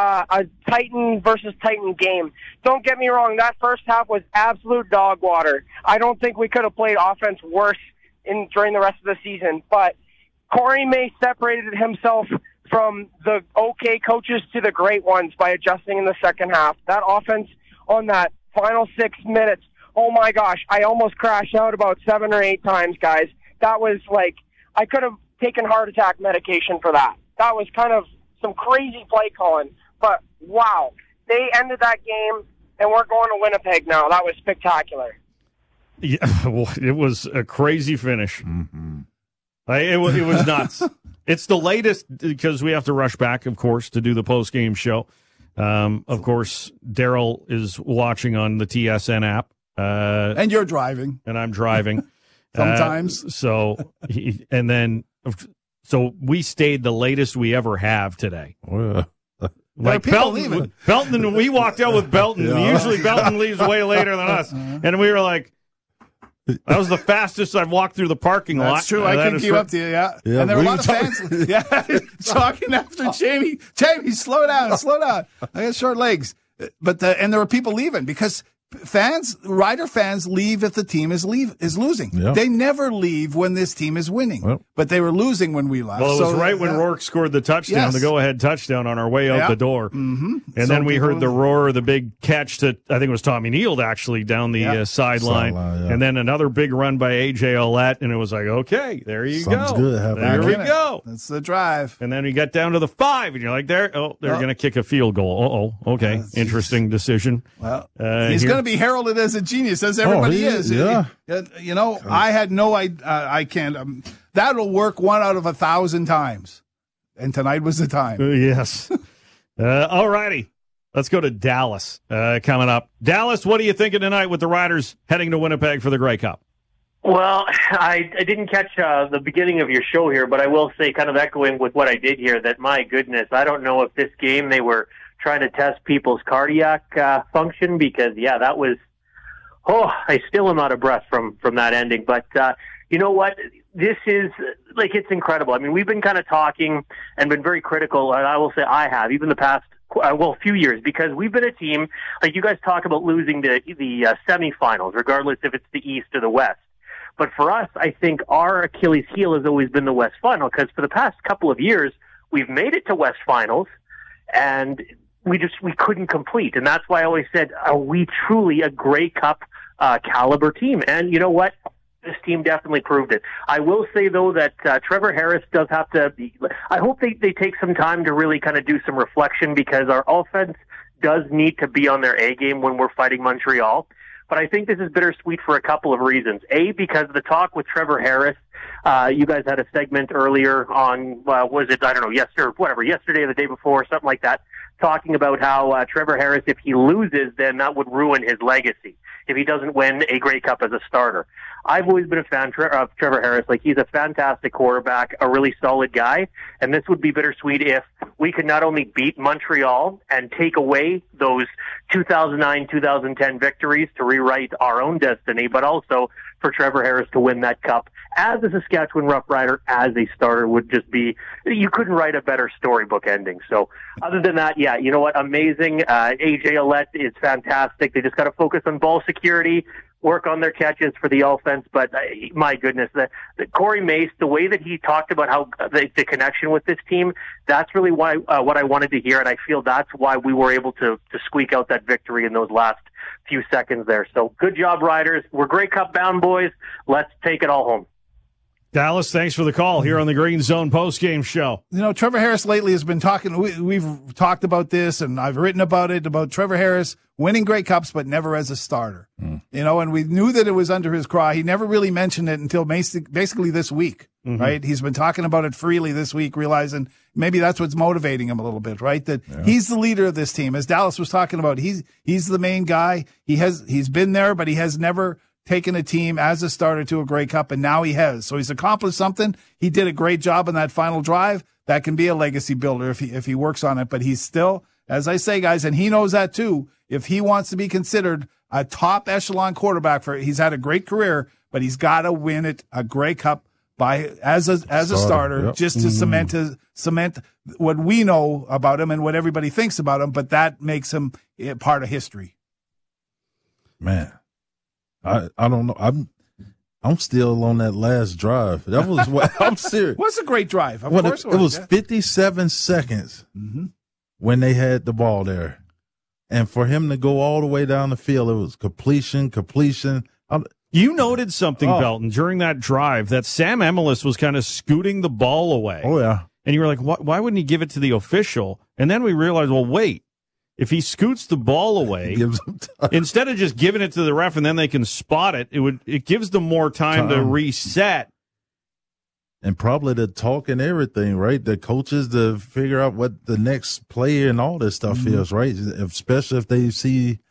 a Titan versus Titan game. Don't get me wrong, that first half was absolute dog water. I don't think we could have played offense worse during the rest of the season, but Corey May separated himself from the okay coaches to the great ones by adjusting in the second half. That offense on that final 6 minutes, oh my gosh, I almost crashed out about 7 or 8 times, guys. That was like, I could have taken heart attack medication for that. That was kind of some crazy play calling. But, wow, they ended that game, and we're going to Winnipeg now. That was spectacular.
Yeah, well, it was a crazy finish. Mm-hmm. It was nuts. It's the latest because we have to rush back, of course, to do the post-game show. Of course, Daryl is watching on the TSN app.
And you're driving.
And I'm driving.
Sometimes.
So we stayed the latest we ever have today. Like Belton, we walked out with Belton. Yeah. Usually Belton leaves way later than us. And we were like, that was the fastest I've walked through the parking lot.
That's true. I can keep up to you, and there were a lot of fans talking after Jamie. Jamie, slow down. I got short legs. But and there were people leaving because Rider fans leave if the team is losing.
Yep.
They never leave when this team is winning.
Yep.
But they were losing when we left.
Well, it was right when Rourke scored the touchdown, the go-ahead touchdown on our way out the door.
Mm-hmm.
And then we heard the roar of the big catch to, I think it was Tommy Neal, actually, down the sideline. And then another big run by A.J. Olette, and it was like, okay, there you
Something's
go.
good happening.
There we go.
That's the drive.
And then we got down to the 5, and you're like, they're going to kick a field goal. Okay. Interesting decision.
Well, he's going to be heralded as a genius, as everybody is.
Yeah.
You know, I had no idea. I can't. That'll work 1 out of 1,000 times. And tonight was the time.
Yes. All righty. Let's go to Dallas coming up. Dallas, what are you thinking tonight with the Riders heading to Winnipeg for the Grey Cup?
Well, I didn't catch the beginning of your show here, but I will say, kind of echoing with what I did here, that my goodness, I don't know if this game they were trying to test people's cardiac function, because, that was, I still am out of breath from that ending. But you know what? This is, it's incredible. I mean, we've been kind of talking and been very critical, and I will say I have, even the past, few years, because we've been a team, like you guys talk about losing the semifinals, regardless if it's the East or the West. But for us, I think our Achilles heel has always been the West Final, because for the past couple of years, we've made it to West Finals, and we couldn't complete. And that's why I always said, are we truly a Grey Cup caliber team? And you know what? This team definitely proved it. I will say, though, that Trevor Harris does have to I hope they take some time to really kind of do some reflection, because our offense does need to be on their A game when we're fighting Montreal. But I think this is bittersweet for a couple of reasons. A, because the talk with Trevor Harris, you guys had a segment earlier on, yesterday or the day before, something like that, talking about how Trevor Harris, if he loses, then that would ruin his legacy if he doesn't win a Grey Cup as a starter. I've always been a fan of Trevor Harris. He's a fantastic quarterback, a really solid guy, and this would be bittersweet if we could not only beat Montreal and take away those 2009, 2010 victories to rewrite our own destiny, but also for Trevor Harris to win that cup as a Saskatchewan Roughrider, as a starter, would just be, you couldn't write a better storybook ending. So other than that, you know what, amazing. A.J. Olette is fantastic. They just got to focus on ball security, work on their catches for the offense. But my goodness, the Corey Mace, the way that he talked about how the connection with this team, that's really why what I wanted to hear, and I feel that's why we were able to squeak out that victory in those last few seconds there. So good job, Riders. We're Grey Cup bound, boys. Let's take it all home.
Dallas, thanks for the call here on the Green Zone postgame show.
You know, Trevor Harris lately has been talking, we've talked about this, and I've written about it, about Trevor Harris winning Grey Cups, but never as a starter. You know, and we knew that it was under his craw. He never really mentioned it until basically this week, right? He's been talking about it freely this week, realizing maybe that's what's motivating him a little bit, right? That he's the leader of this team. As Dallas was talking about, he's the main guy. He's been there, but he has never taken a team as a starter to a Grey Cup, and now he has. So he's accomplished something. He did a great job on that final drive. That can be a legacy builder if he works on it. But he's still, as I say, guys, and he knows that too, if he wants to be considered a top echelon quarterback, he's had a great career, but he's got to win it a Grey Cup as a starter, just to cement what we know about him and what everybody thinks about him. But that makes him part of history.
Man, I don't know. I'm still on that last drive. That was what I'm serious.
What's a great drive? Of course
it was 57 seconds when they had the ball there. And for him to go all the way down the field, it was completion.
You noted something, Belton, during that drive that Sam Emilus was kind of scooting the ball away.
Oh, yeah.
And you were like, why wouldn't he give it to the official? And then we realized, well, wait. If he scoots the ball away, instead of just giving it to the ref and then they can spot it, it gives them more time to reset.
And probably to talk and everything, right? The coaches to figure out what the next play and all this stuff is, right? Especially if they see,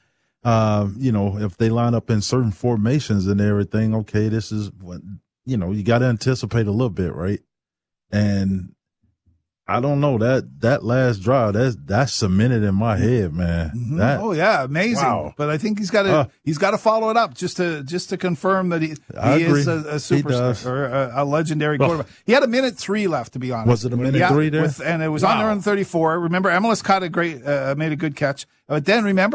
if they line up in certain formations and everything, okay, this is what, you got to anticipate a little bit, right? And I don't know, that last drive, that's cemented in my head, man.
Amazing. Wow. But I think he's got to follow it up just to confirm that he is a superstar or a legendary quarterback. He had 1:03 left, to be honest.
Was it 1:03 there?
And it was on there on 34. Remember, Emilus caught made a good catch. But then remember,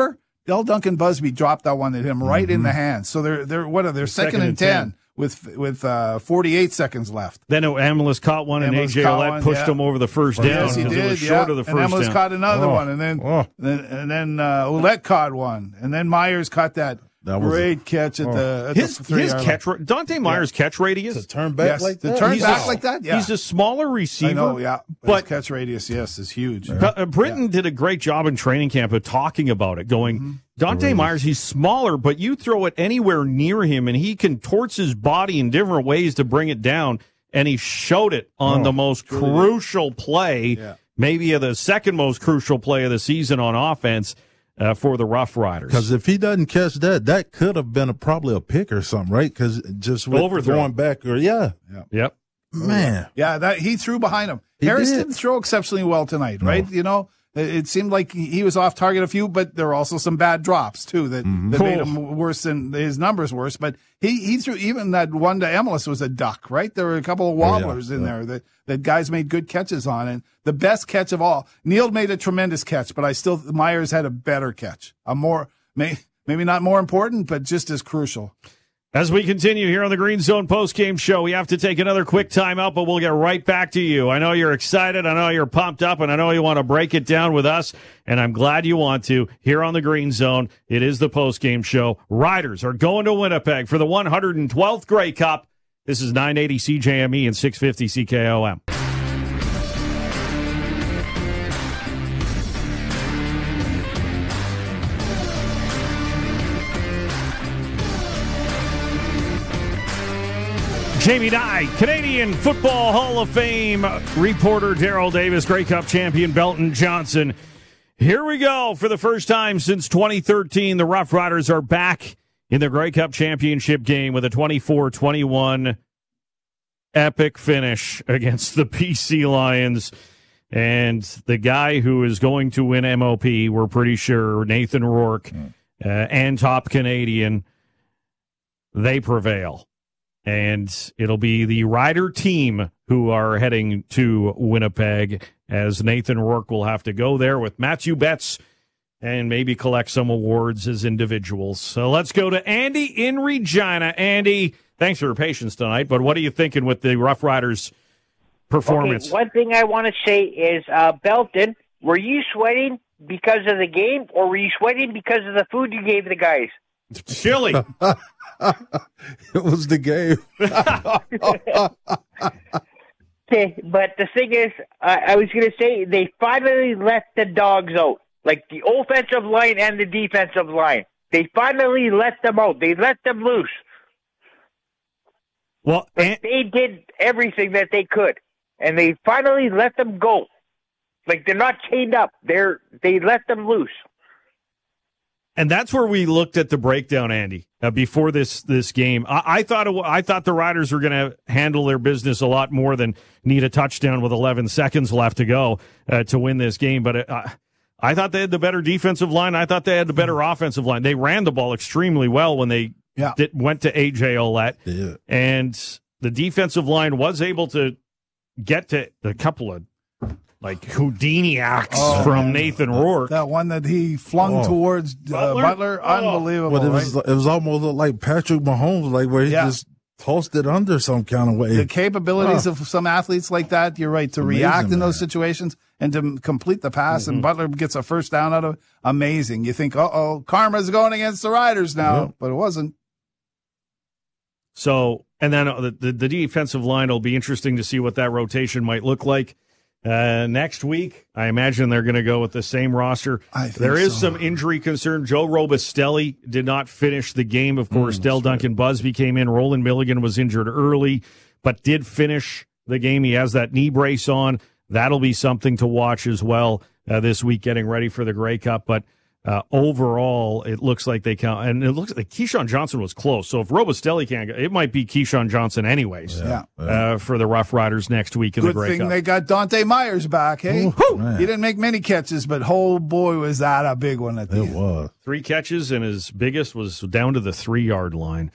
Del Duncan Busby dropped that one at him right in the hands. So they're second and 10 with 48 seconds left.
Then Amelis caught one, and A.J. Ouellette pushed him over the first down.
Yes, he did.
It was short of the first
and Amelis
down.
caught another one, and then Ouellette caught one, and then Myers caught that great catch at the
his
3-yard
catch. Dante Myers' catch radius.
To turn back like that.
To turn back like that. Yeah,
he's a smaller receiver.
I know. Yeah,
but
his catch radius, is huge.
Britton did a great job in training camp of talking about it, going, Dante Myers, he's smaller, but you throw it anywhere near him, and he contorts his body in different ways to bring it down, and he showed it on the most crucial play, maybe the second most crucial play of the season on offense for the Rough Riders.
Because if he doesn't catch that could have been probably a pick or something, right? Because just with going back,
Yep.
Man.
Yeah, that he threw behind him.
He
Harris
did.
didn't throw exceptionally well tonight, right? You know, it seemed like he was off target a few, but there were also some bad drops too that made him worse than his numbers worse. But he threw, even that one to Emelis was a duck, right? There were a couple of wobblers in there that guys made good catches on. And the best catch of all, Neal made a tremendous catch, but Myers had a better catch, maybe not more important, but just as crucial.
As we continue here on the Green Zone postgame show, we have to take another quick timeout, but we'll get right back to you. I know you're excited. I know you're pumped up, and I know you want to break it down with us, and I'm glad you want to. Here on the Green Zone, it is the postgame show. Riders are going to Winnipeg for the 112th Grey Cup. This is 980 CJME and 650 CKOM. Jamie Nye, Canadian Football Hall of Fame reporter Daryl Davis, Grey Cup champion Belton Johnson. Here we go. For the first time since 2013, the Rough Riders are back in the Grey Cup championship game with a 24-21 epic finish against the BC Lions. And the guy who is going to win MOP, we're pretty sure, Nathan Rourke, and top Canadian, they prevail. And it'll be the Rider team who are heading to Winnipeg, as Nathan Rourke will have to go there with Matthew Betts and maybe collect some awards as individuals. So let's go to Andy in Regina. Andy, thanks for your patience tonight, but what are you thinking with the Rough Riders' performance?
Okay, one thing I want to say is, Belton, were you sweating because of the game, or were you sweating because of the food you gave the guys?
Chili.
It was the game.
Okay, but the thing is, I was going to say, they finally let the dogs out. Like the offensive line and the defensive line. They finally let them out. They let them loose.
Well,
they did everything that they could, and they finally let them go. Like they're not chained up. They let them loose.
And that's where we looked at the breakdown, Andy, before this game. I thought the Riders were going to handle their business a lot more than need a touchdown with 11 seconds left to go to win this game. But I thought they had the better defensive line. I thought they had the better offensive line. They ran the ball extremely well when they went to A.J. Ouellette.
Yeah.
And the defensive line was able to get to a couple of like Houdini acts from Nathan Rourke.
That one that he flung towards Butler, unbelievable.
But
right?
it was almost like Patrick Mahomes, like where he just tossed it under some kind of way.
The capabilities of some athletes like that, you're right, to react in those situations and to complete the pass, and Butler gets a first down out of it. Amazing. You think, karma's going against the Riders now, but it wasn't.
So, and then the defensive line will be interesting to see what that rotation might look like. Next week, I imagine they're going to go with the same roster. There is some injury concern. Joe Robustelli did not finish the game. Of course, Del Duncan Busby came in. Roland Milligan was injured early, but did finish the game. He has that knee brace on. That'll be something to watch as well this week, getting ready for the Grey Cup. But overall, it looks like they count. And it looks like Keyshawn Johnson was close. So if Robustelli can't go, it might be Keyshawn Johnson anyways for the Rough Riders next week in the Grey Cup.
Good thing they got Dante Myers back, hey? He didn't make many catches, but oh boy, was that a big one at the end.
It was.
3 catches, and his biggest was down to the 3-yard line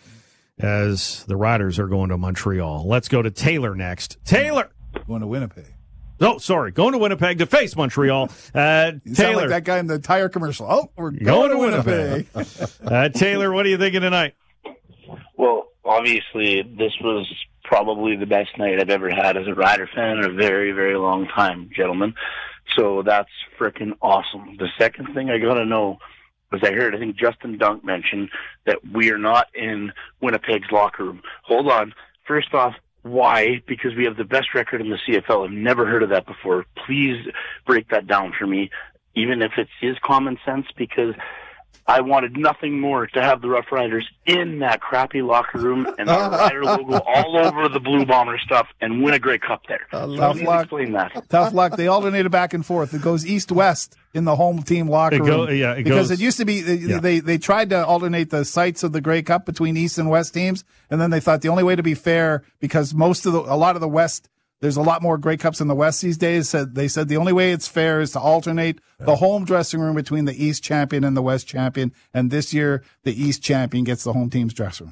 as the Riders are going to Montreal. Let's go to Taylor next. Taylor!
Going to Winnipeg.
Oh, sorry. Going to Winnipeg to face Montreal.
You sound
Taylor.
like that guy in the tire commercial. Oh, we're
Going
going,
to
to Winnipeg.
Taylor, what are you thinking tonight?
Well, obviously, this was probably the best night I've ever had as a Rider fan in a very, very long time, gentlemen. So that's freaking awesome. The second thing I got to know was I think Justin Dunk mentioned that we are not in Winnipeg's locker room. Hold on. First off, why? Because we have the best record in the CFL. I've never heard of that before. Please break that down for me, even if it is common sense, because I wanted nothing more to have the Rough Riders in that crappy locker room and the Rider logo all over the Blue Bomber stuff and win a Grey Cup there.
Tough luck.
Explain that.
Tough luck. They alternated back and forth. It goes east-west in the home team locker room. Because it used to be, they tried to alternate the sites of the Grey Cup between East and West teams, and then they thought the only way to be fair, because a lot of the West, there's a lot more Grey Cups in the West these days. They said the only way it's fair is to alternate the home dressing room between the East champion and the West champion. And this year, the East champion gets the home team's dressing room.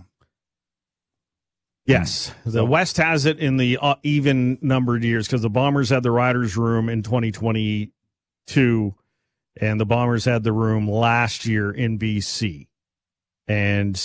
Yes. The West has it in the even numbered years because the Bombers had the Riders room in 2022 and the Bombers had the room last year in BC. And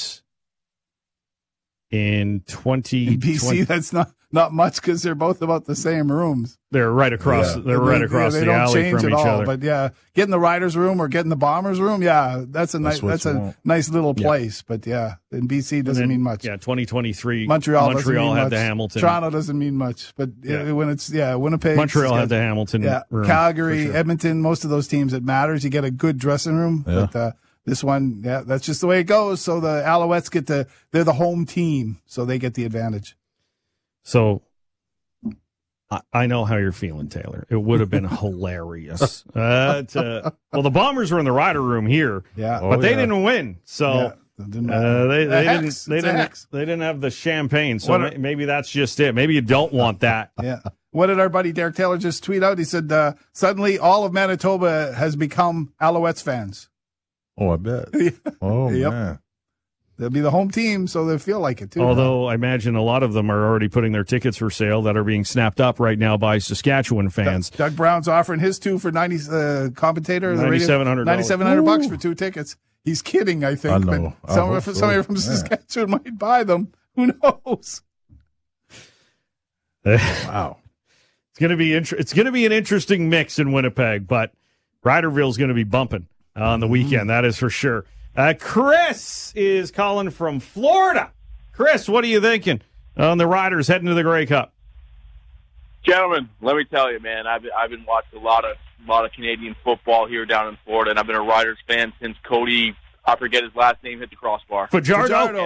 in
BC, that's not much because they're both about the same rooms.
They're right across.
Yeah.
They're right across
they
the
don't
alley
change
from
at
each
all.
other.
But yeah, getting the Riders room or getting the Bombers room, yeah, that's a nice little place. But yeah, in BC doesn't mean much.
Yeah, 2023.
Montreal
had
much.
the Hamilton.
Toronto doesn't mean much. But when it's Winnipeg,
Montreal had the Hamilton. room,
Calgary,
sure.
Edmonton, most of those teams, it matters. You get a good dressing room.
Yeah.
But this one, that's just the way it goes. So the Alouettes they're the home team, so they get the advantage.
So I know how you're feeling, Taylor. It would have been hilarious. Well, the Bombers were in the Rider room here, but they didn't win. So they didn't have the champagne. So maybe that's just it. Maybe you don't want that.
Yeah. What did our buddy Derek Taylor just tweet out? He said, suddenly all of Manitoba has become Alouettes fans.
Oh, I bet. Oh, man.
They'll be the home team, so they feel like it, too.
Although I imagine a lot of them are already putting their tickets for sale that are being snapped up right now by Saskatchewan fans.
Doug Brown's offering his two for commentator.
$9,700.
$9,700 for 2 tickets. He's kidding, I think.
I know.
But somebody from Saskatchewan might buy them. Who knows?
Wow. It's going to be an interesting mix in Winnipeg, but Riderville's going to be bumping on the weekend. That is for sure. Chris is calling from Florida. Chris, what are you thinking on the Riders heading to the Grey Cup?
Gentlemen, let me tell you, man, I've been watching a lot of Canadian football here down in Florida, and I've been a Riders fan since Cody, I forget his last name, hit the crossbar.
Fajardo.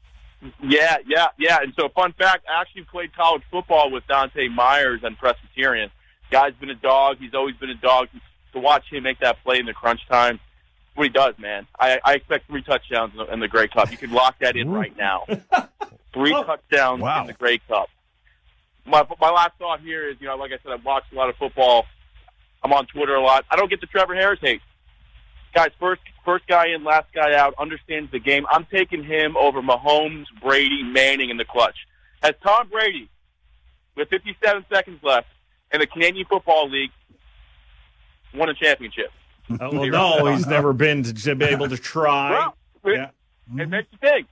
Yeah. And so, fun fact, I actually played college football with Dante Myers and Presbyterian. Guy's been a dog. He's always been a dog. To watch him make that play in the crunch time, what he does, man. I expect 3 touchdowns in the Grey Cup. You can lock that in right now. 3 touchdowns in the Grey Cup. My last thought here is, like I said, I've watched a lot of football. I'm on Twitter a lot. I don't get the Trevor Harris hate. Guys, first guy in, last guy out, understands the game. I'm taking him over Mahomes, Brady, Manning in the clutch. As Tom Brady, with 57 seconds left in the Canadian Football League, won a championship.
No, he's never been to be able to try.
Well, it makes you think.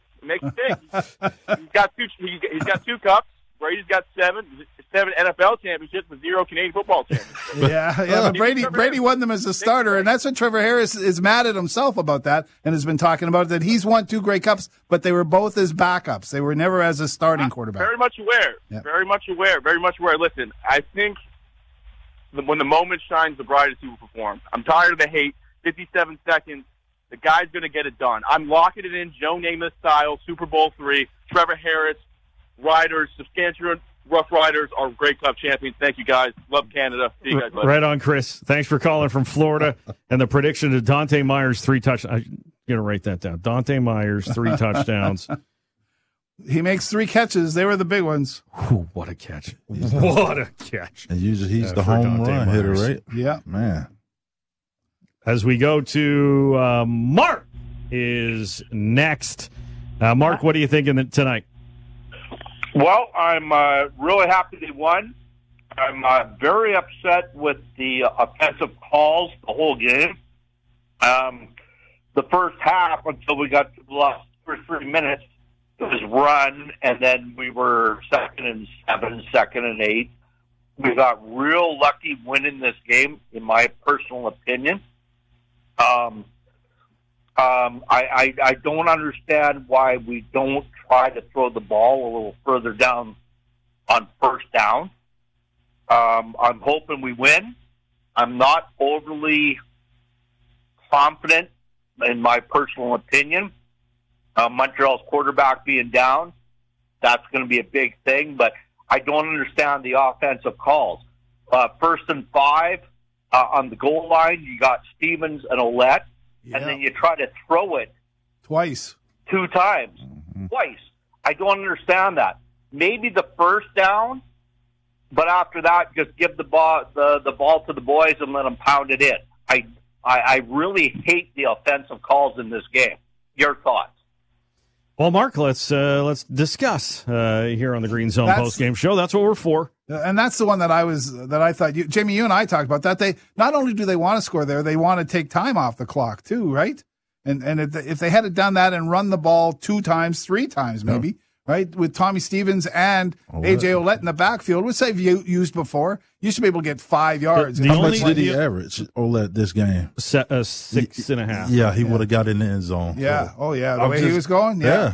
He's got 2 cups. Brady's got 7 NFL championships with 0 Canadian football championships.
But Brady won them as a starter, and that's what Trevor Harris is mad at himself about that, and has been talking about that he's won 2 Grey Cups, but they were both as backups. They were never as a starting quarterback.
Very much aware.
Yeah.
Very much aware. Listen, I think when the moment shines, the brightest he will perform. I'm tired of the hate. 57 seconds. The guy's going to get it done. I'm locking it in Joe Namath style, Super Bowl III, Trevor Harris, Riders, Saskatchewan Rough Riders are Grey Cup champions. Thank you, guys. Love Canada. See you guys later.
Right on, Chris. Thanks for calling from Florida. And the prediction of Dante Myers 3 touchdowns. I'm going to write that down. Dante Myers 3 touchdowns.
He makes 3 catches. They were the big ones.
Ooh, what a catch. What a catch.
And usually he's the home run hitter, right?
Yeah.
Man.
As we go to Mark is next. Mark, what are you thinking tonight?
Well, I'm really happy they won.
I'm very upset with the offensive calls the whole game. The first half, until we got to the last 2 or 3 minutes, it was run, and then we were 2nd and 7, 2nd and 8. We got real lucky winning this game, in my personal opinion. I don't understand why we don't try to throw the ball a little further down on first down. I'm hoping we win. I'm not overly confident, in my personal opinion. Montreal's quarterback being down, that's going to be a big thing, but I don't understand the offensive calls. 1st and 5 on the goal line, you got Stevens and Ouellette, and then you try to throw it
twice,
2 times, twice. I don't understand that. Maybe the first down, but after that, just give the ball to the boys and let them pound it in. I really hate the offensive calls in this game. Your thoughts?
Well, Mark, let's discuss here on the Green Zone postgame show. That's what we're for.
And that's the one that I thought, Jamie, you and I talked about that. They not only do they want to score there, they want to take time off the clock too, right? And if they had done that and run the ball 2 times, 3 times, maybe, right, with Tommy Stevens and A.J. Ouellette in the backfield, which they've used before, you should be able to get 5 yards.
How much did he average, Ouellette, this game?
6.5.
Yeah, he would have got in the end zone.
Yeah.
So.
Oh, yeah. The way he was going. Yeah.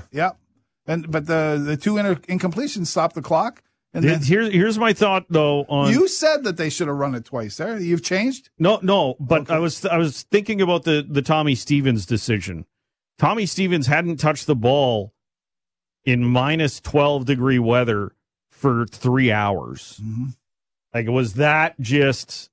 But the 2 incompletions stopped the clock. And then,
here's my thought though.
You said that they should have run it twice. There, you've changed.
No. But okay. I was thinking about the Tommy Stevens decision. Tommy Stevens hadn't touched the ball in minus 12-degree weather for 3 hours.
Mm-hmm.
Like, was that just?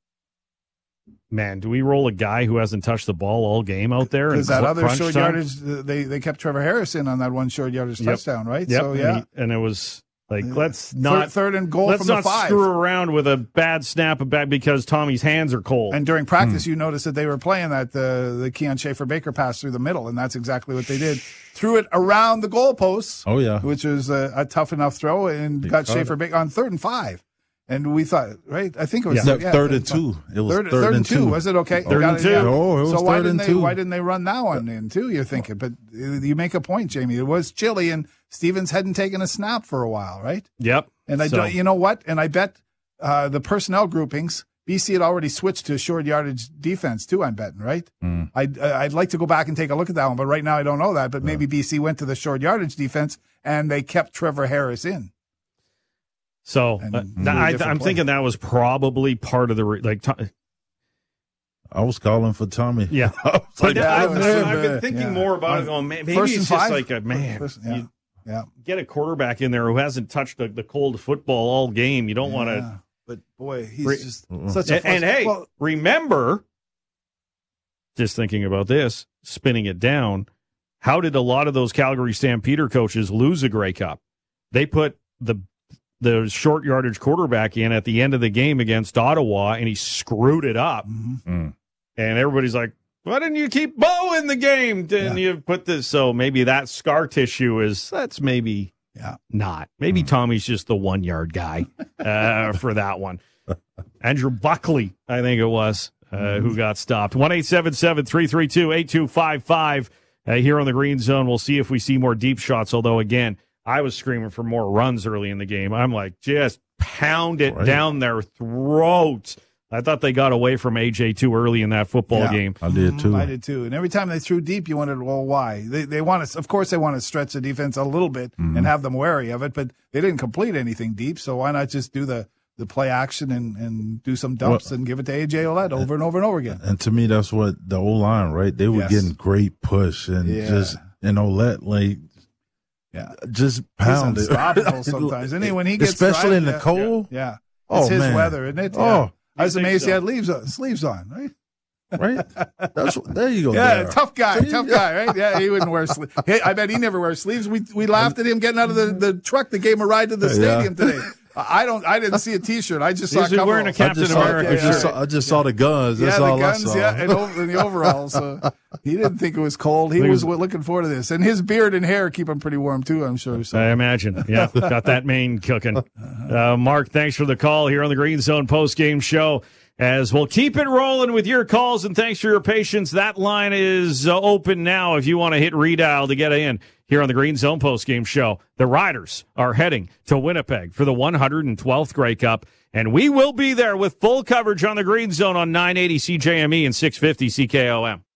Man, do we roll a guy who hasn't touched the ball all game out there?
Because that other short yardage, they kept Trevor Harris in on that 1 short yardage touchdown, right?
Yep.
So yeah,
and it was. Like, let's not
third and goal
let's
from
not
the 5.
Screw around with a bad snap back because Tommy's hands are cold.
And during practice, you noticed that they were playing that the Keon Schaefer-Baker pass through the middle, and that's exactly what they did. Threw it around the goalposts.
Oh yeah,
which was a tough enough throw, and got Schaefer-Baker on 3rd and 5. And we thought, right? I think it was
3rd and 2. It was third and 2.
Was it okay?
3rd and 2.
Yeah.
Oh, it was
so why
3rd and 2.
Why didn't they run that one in too? You're thinking, but you make a point, Jamie. It was chilly, and Stevens hadn't taken a snap for a while, right?
Yep.
And you know what? And I bet the personnel groupings, BC had already switched to short yardage defense too. I'm betting, right? I'd like to go back and take a look at that one, but right now I don't know that. But maybe BC went to the short yardage defense and they kept Trevor Harris in.
So I'm thinking that was probably part of the
I was calling for Tommy.
Yeah,
but
I've been thinking more about it. Going, maybe it's just 5? Like a man. Get a quarterback in there who hasn't touched the cold football all game. You don't want to.
But boy, he's just such a.
And hey, remember, just thinking about this, spinning it down. How did a lot of those Calgary Stampeder coaches lose a Grey Cup? They put the short yardage quarterback in at the end of the game against Ottawa, and he screwed it up.
Mm-hmm.
And everybody's like, why didn't you keep Bo in the game? Didn't you put this? So maybe that scar tissue that's maybe not. Maybe Tommy's just the 1 yard guy for that one. Andrew Buckley, I think it was, who got stopped. 1-877-332-8255 here on the Green Zone. We'll see if we see more deep shots, although, again, I was screaming for more runs early in the game. I'm like, just pound it down their throats. I thought they got away from AJ too early in that football game.
I did too.
I did too. And every time they threw deep, you wondered, well, why? They want to, of course, they want to stretch the defense a little bit and have them wary of it, but they didn't complete anything deep. So why not just do the play action and do some dumps and give it to AJ Ouellette over and over and over again?
And to me, that's what the O-line, right? They were getting great push and Ouellette, just pound it.
He's unstoppable sometimes. And when he gets
especially in the cold.
Yeah. It's his weather, isn't it? Yeah.
Oh.
I was amazed he had sleeves on, right?
Right? There you go.
Yeah, tough guy, right? Yeah, he wouldn't wear sleeves. I bet he never wears sleeves. We laughed at him getting out of the truck that gave him a ride to the stadium today. I didn't see a T-shirt. I just saw.
He's wearing a Captain America shirt.
I just saw the guns. That's all
the guns,
I saw.
And the overalls. He didn't think it was cold. He was looking forward to this, and his beard and hair keep him pretty warm too. I'm sure. So.
I imagine. Yeah, got that mane cooking. Mark, thanks for the call here on the Green Zone post-game show. As we'll keep it rolling with your calls, and thanks for your patience. That line is open now if you want to hit redial to get in here on the Green Zone postgame show. The Riders are heading to Winnipeg for the 112th Grey Cup, and we will be there with full coverage on the Green Zone on 980 CJME and 650 CKOM.